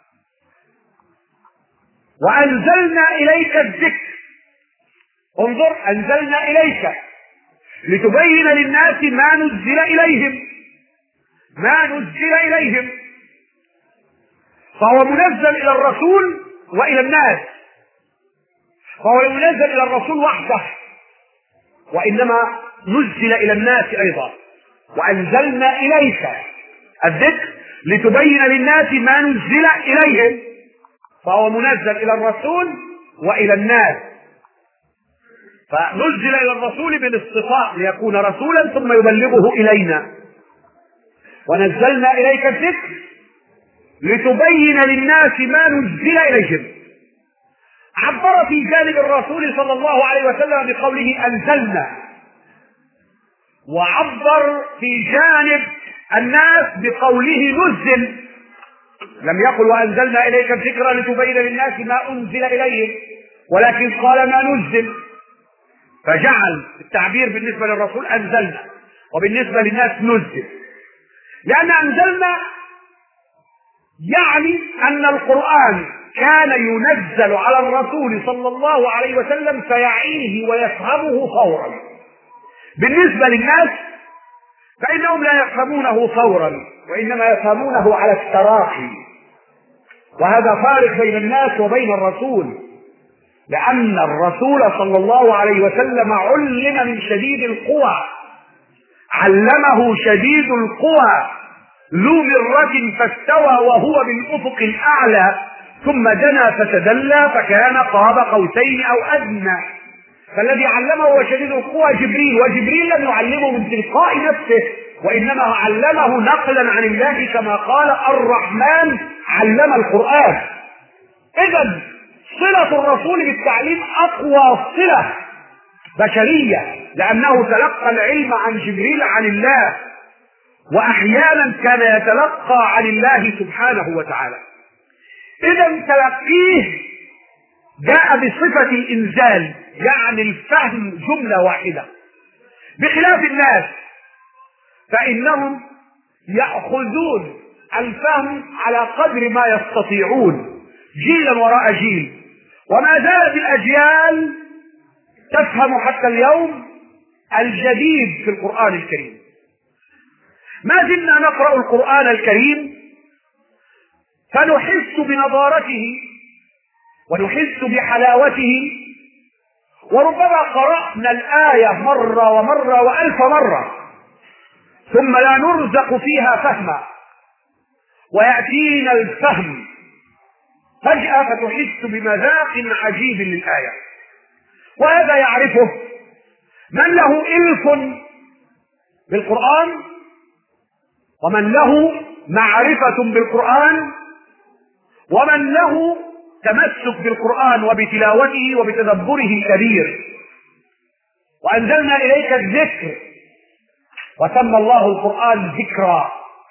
وأنزلنا إليك الذكر، انظر، أنزلنا إليك لتبين للناس ما نزل إليهم، ما نزل إليهم، فهو منزل إلى الرسول وإلى الناس، فهو منزل إلى الرسول وحده وإنما نزل إلى الناس أيضا. وأنزلنا إليك الذكر لتبين للناس ما نزل إليهم، فهو منزل إلى الرسول وإلى الناس، فنزل إلى الرسول بالاصطفاء ليكون رسولا ثم يبلغه إلينا. ونزلنا إليك الذكر لتبين للناس ما نزل إليهم. عبر في جانب الرسول صلى الله عليه وسلم بقوله أنزلنا، وعبر في جانب الناس بقوله نزل، لم يقل وأنزلنا إليك الذكر لتبين للناس ما أنزل إليهم، ولكن قال ما نزل، فجعل التعبير بالنسبة للرسول أنزلنا وبالنسبة للناس نزل، لأن أنزلنا يعني أن القرآن كان ينزل على الرسول صلى الله عليه وسلم فيعيه ويفهمه فورا. بالنسبة للناس فإنهم لا يفهمونه فورا، وإنما يفهمونه على التراخي، وهذا فارق بين الناس وبين الرسول، لأن الرسول صلى الله عليه وسلم علم من شديد القوى، علمه شديد القوى ذو مرة فاستوى وهو بالأفق الأعلى ثم دنا فتدلى فكان قاب قوسين أو أدنى. فالذي علمه هو شديد القوى جبريل، وجبريل لم يعلمه من تلقاء نفسه، وإنما علمه نقلا عن الله، كما قال الرحمن علم القرآن. إذن صلة الرسول بالتعليم أقوى صلة بشرية، لأنه تلقى العلم عن جبريل عن الله، وأحيانا كان يتلقى عن الله سبحانه وتعالى. إذن تلقيه جاء بصفة الإنزال، يعني الفهم جملة واحدة، بخلاف الناس فإنهم يأخذون الفهم على قدر ما يستطيعون جيلا وراء جيل، وما زالت الأجيال تفهم حتى اليوم الجديد في القرآن الكريم. ما زلنا نقرأ القرآن الكريم فنحس بنضارته ونحس بحلاوته، وربما قرأنا الآية مرة ومرة وألف مرة ثم لا نرزق فيها فهما، ويأتينا الفهم فجأة فتحس بمذاق عجيب للآية، وهذا يعرفه من له إلف بالقرآن ومن له معرفة بالقرآن ومن له تمسك بالقرآن وبتلاوته وبتدبره الكبير. وأنزلنا إليك الذكر، وسمى الله القرآن ذكرا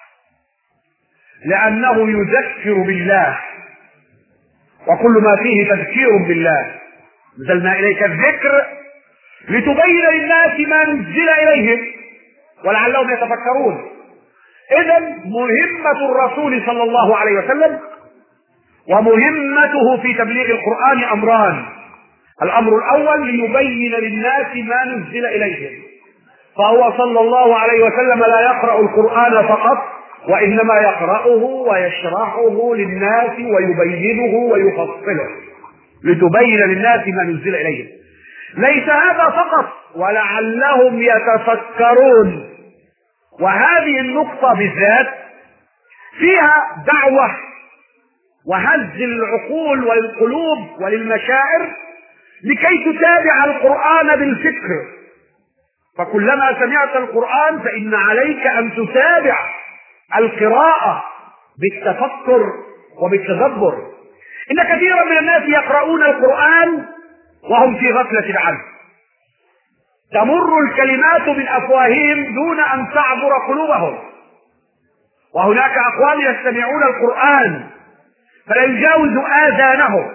لأنه يذكر بالله، وكل ما فيه تذكير بالله. أنزلنا إليك الذكر لتبين للناس ما نزل إليهم ولعلهم يتفكرون. إذن مهمة الرسول صلى الله عليه وسلم ومهمته في تبليغ القرآن أمران: الأمر الأول ليبين للناس ما نزل إليهم، فهو صلى الله عليه وسلم لا يقرأ القرآن فقط، وإنما يقرأه ويشرحه للناس ويبينه ويفصله لتبين للناس ما نزل إليهم. ليس هذا فقط، ولعلهم يتفكرون. وهذه النقطة بالذات فيها دعوة وهز العقول والقلوب وللمشاعر لكي تتابع القرآن بالفكر، فكلما سمعت القرآن فإن عليك أن تتابع القراءة بالتفكر وبالتدبر. إن كثيرا من الناس يقرؤون القرآن وهم في غفلة عنه، تمر الكلمات من أفواههم دون أن تعبر قلوبهم، وهناك أقوام يستمعون القرآن فلا يجاوز آذانهم.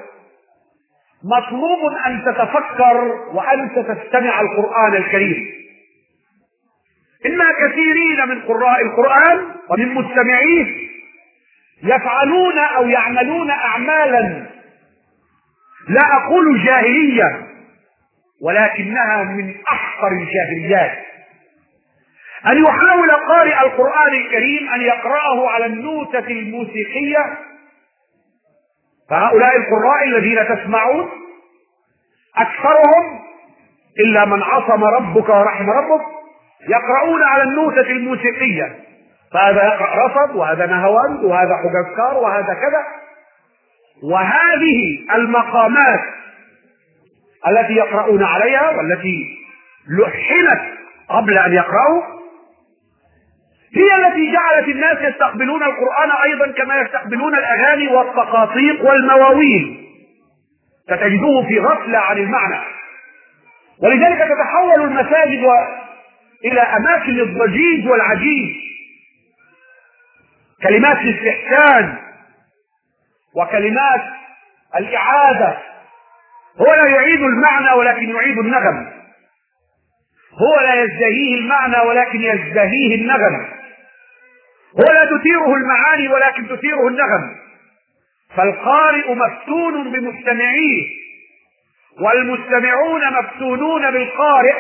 مطلوب أن تتفكر وأنت تستمع القرآن الكريم. إن كثيرين من قراء القرآن ومن مستمعيه يفعلون أو يعملون أعمالا لا أقول جاهلية، ولكنها من أحقر الجاهليات، أن يحاول قارئ القرآن الكريم أن يقرأه على النوتة الموسيقية. فهؤلاء القراء الذين تسمعون أكثرهم إلا من عصم ربك ورحم ربك يقرؤون على النوتة الموسيقية، فهذا يقرأ رصد وهذا نهواند وهذا حجزكار وهذا كذا. وهذه المقامات التي يقرؤون عليها والتي لحنت قبل أن يقرأوا هي التي جعلت الناس يستقبلون القرآن أيضا كما يستقبلون الأغاني والتقاطيق والمواويل، فتجدوه في غفلة عن المعنى. ولذلك تتحول المساجد إلى أماكن الضجيج والعجيب، كلمات الاستحسان وكلمات الإعادة. هو لا يعيد المعنى ولكن يعيد النغم، هو لا يزدهيه المعنى ولكن يزدهيه النغم، هو لا تثيره المعاني ولكن تثيره النغم. فالقارئ مفتون بمستمعيه، والمستمعون مفتونون بالقارئ،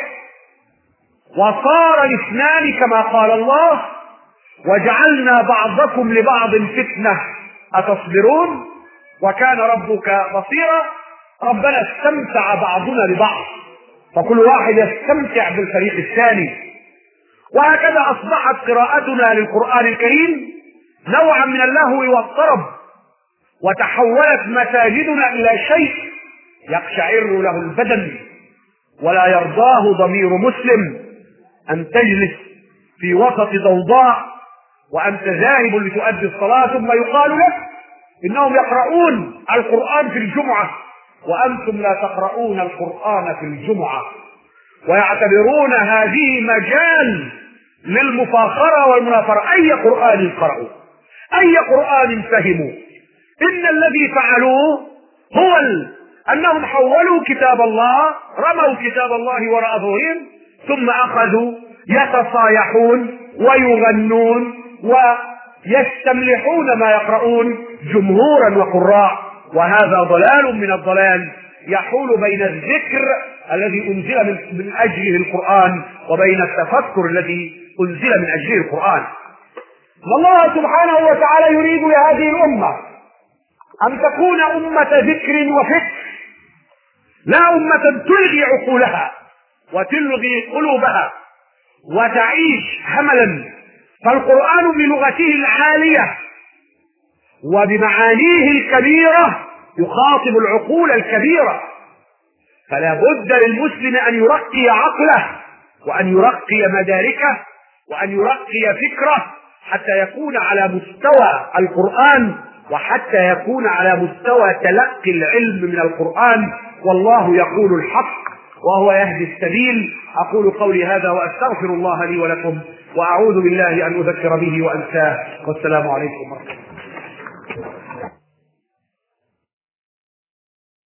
وصار الاثنان كما قال الله: وجعلنا بعضكم لبعض فتنة أتصبرون وكان ربك بصيرا. ربنا استمتع بعضنا ببعض، فكل واحد يستمتع بالفريق الثاني. وهكذا أصبحت قراءتنا للقرآن الكريم نوعا من اللهو والطرب، وتحولت مساجدنا إلى شيء يقشعر له البدن ولا يرضاه ضمير مسلم، أن تجلس في وسط ضوضاء وأنت ذاهب لتؤدي الصلاة ثم يقال لك إنهم يقرؤون القرآن في الجمعة وأنتم لا تقرؤون القرآن في الجمعة، ويعتبرون هذه مجال للمفاخرة والمنافرة. أي قرآن قرأوا؟ أي قرآن فهموا؟ إن الذي فعلوه هو أنهم حولوا كتاب الله، رموا كتاب الله وراء ظهورهم، ثم أخذوا يتصايحون ويغنون ويستملحون ما يقرؤون جمهورا وقراء. وهذا ضلال من الضلال يحول بين الذكر الذي أنزل من, من أجله القرآن وبين التفكر الذي أنزل من أجله القرآن. الله سبحانه وتعالى يريد لهذه الأمة أن تكون أمة ذكر وفكر، لا أمة تلغي عقولها وتلغي قلوبها وتعيش هملا. فالقرآن بلغته العالية وبمعانيه الكبيرة يخاطب العقول الكبيرة، فلا بد للمسلم أن يرقي عقله وأن يرقي مداركه وأن يرقي فكره حتى يكون على مستوى القرآن وحتى يكون على مستوى تلقي العلم من القرآن. والله يقول الحق وهو يهدي السبيل. أقول قولي هذا وأستغفر الله لي ولكم، وأعوذ بالله أن أذكر به وأنساه، والسلام عليكم ورحمة الله.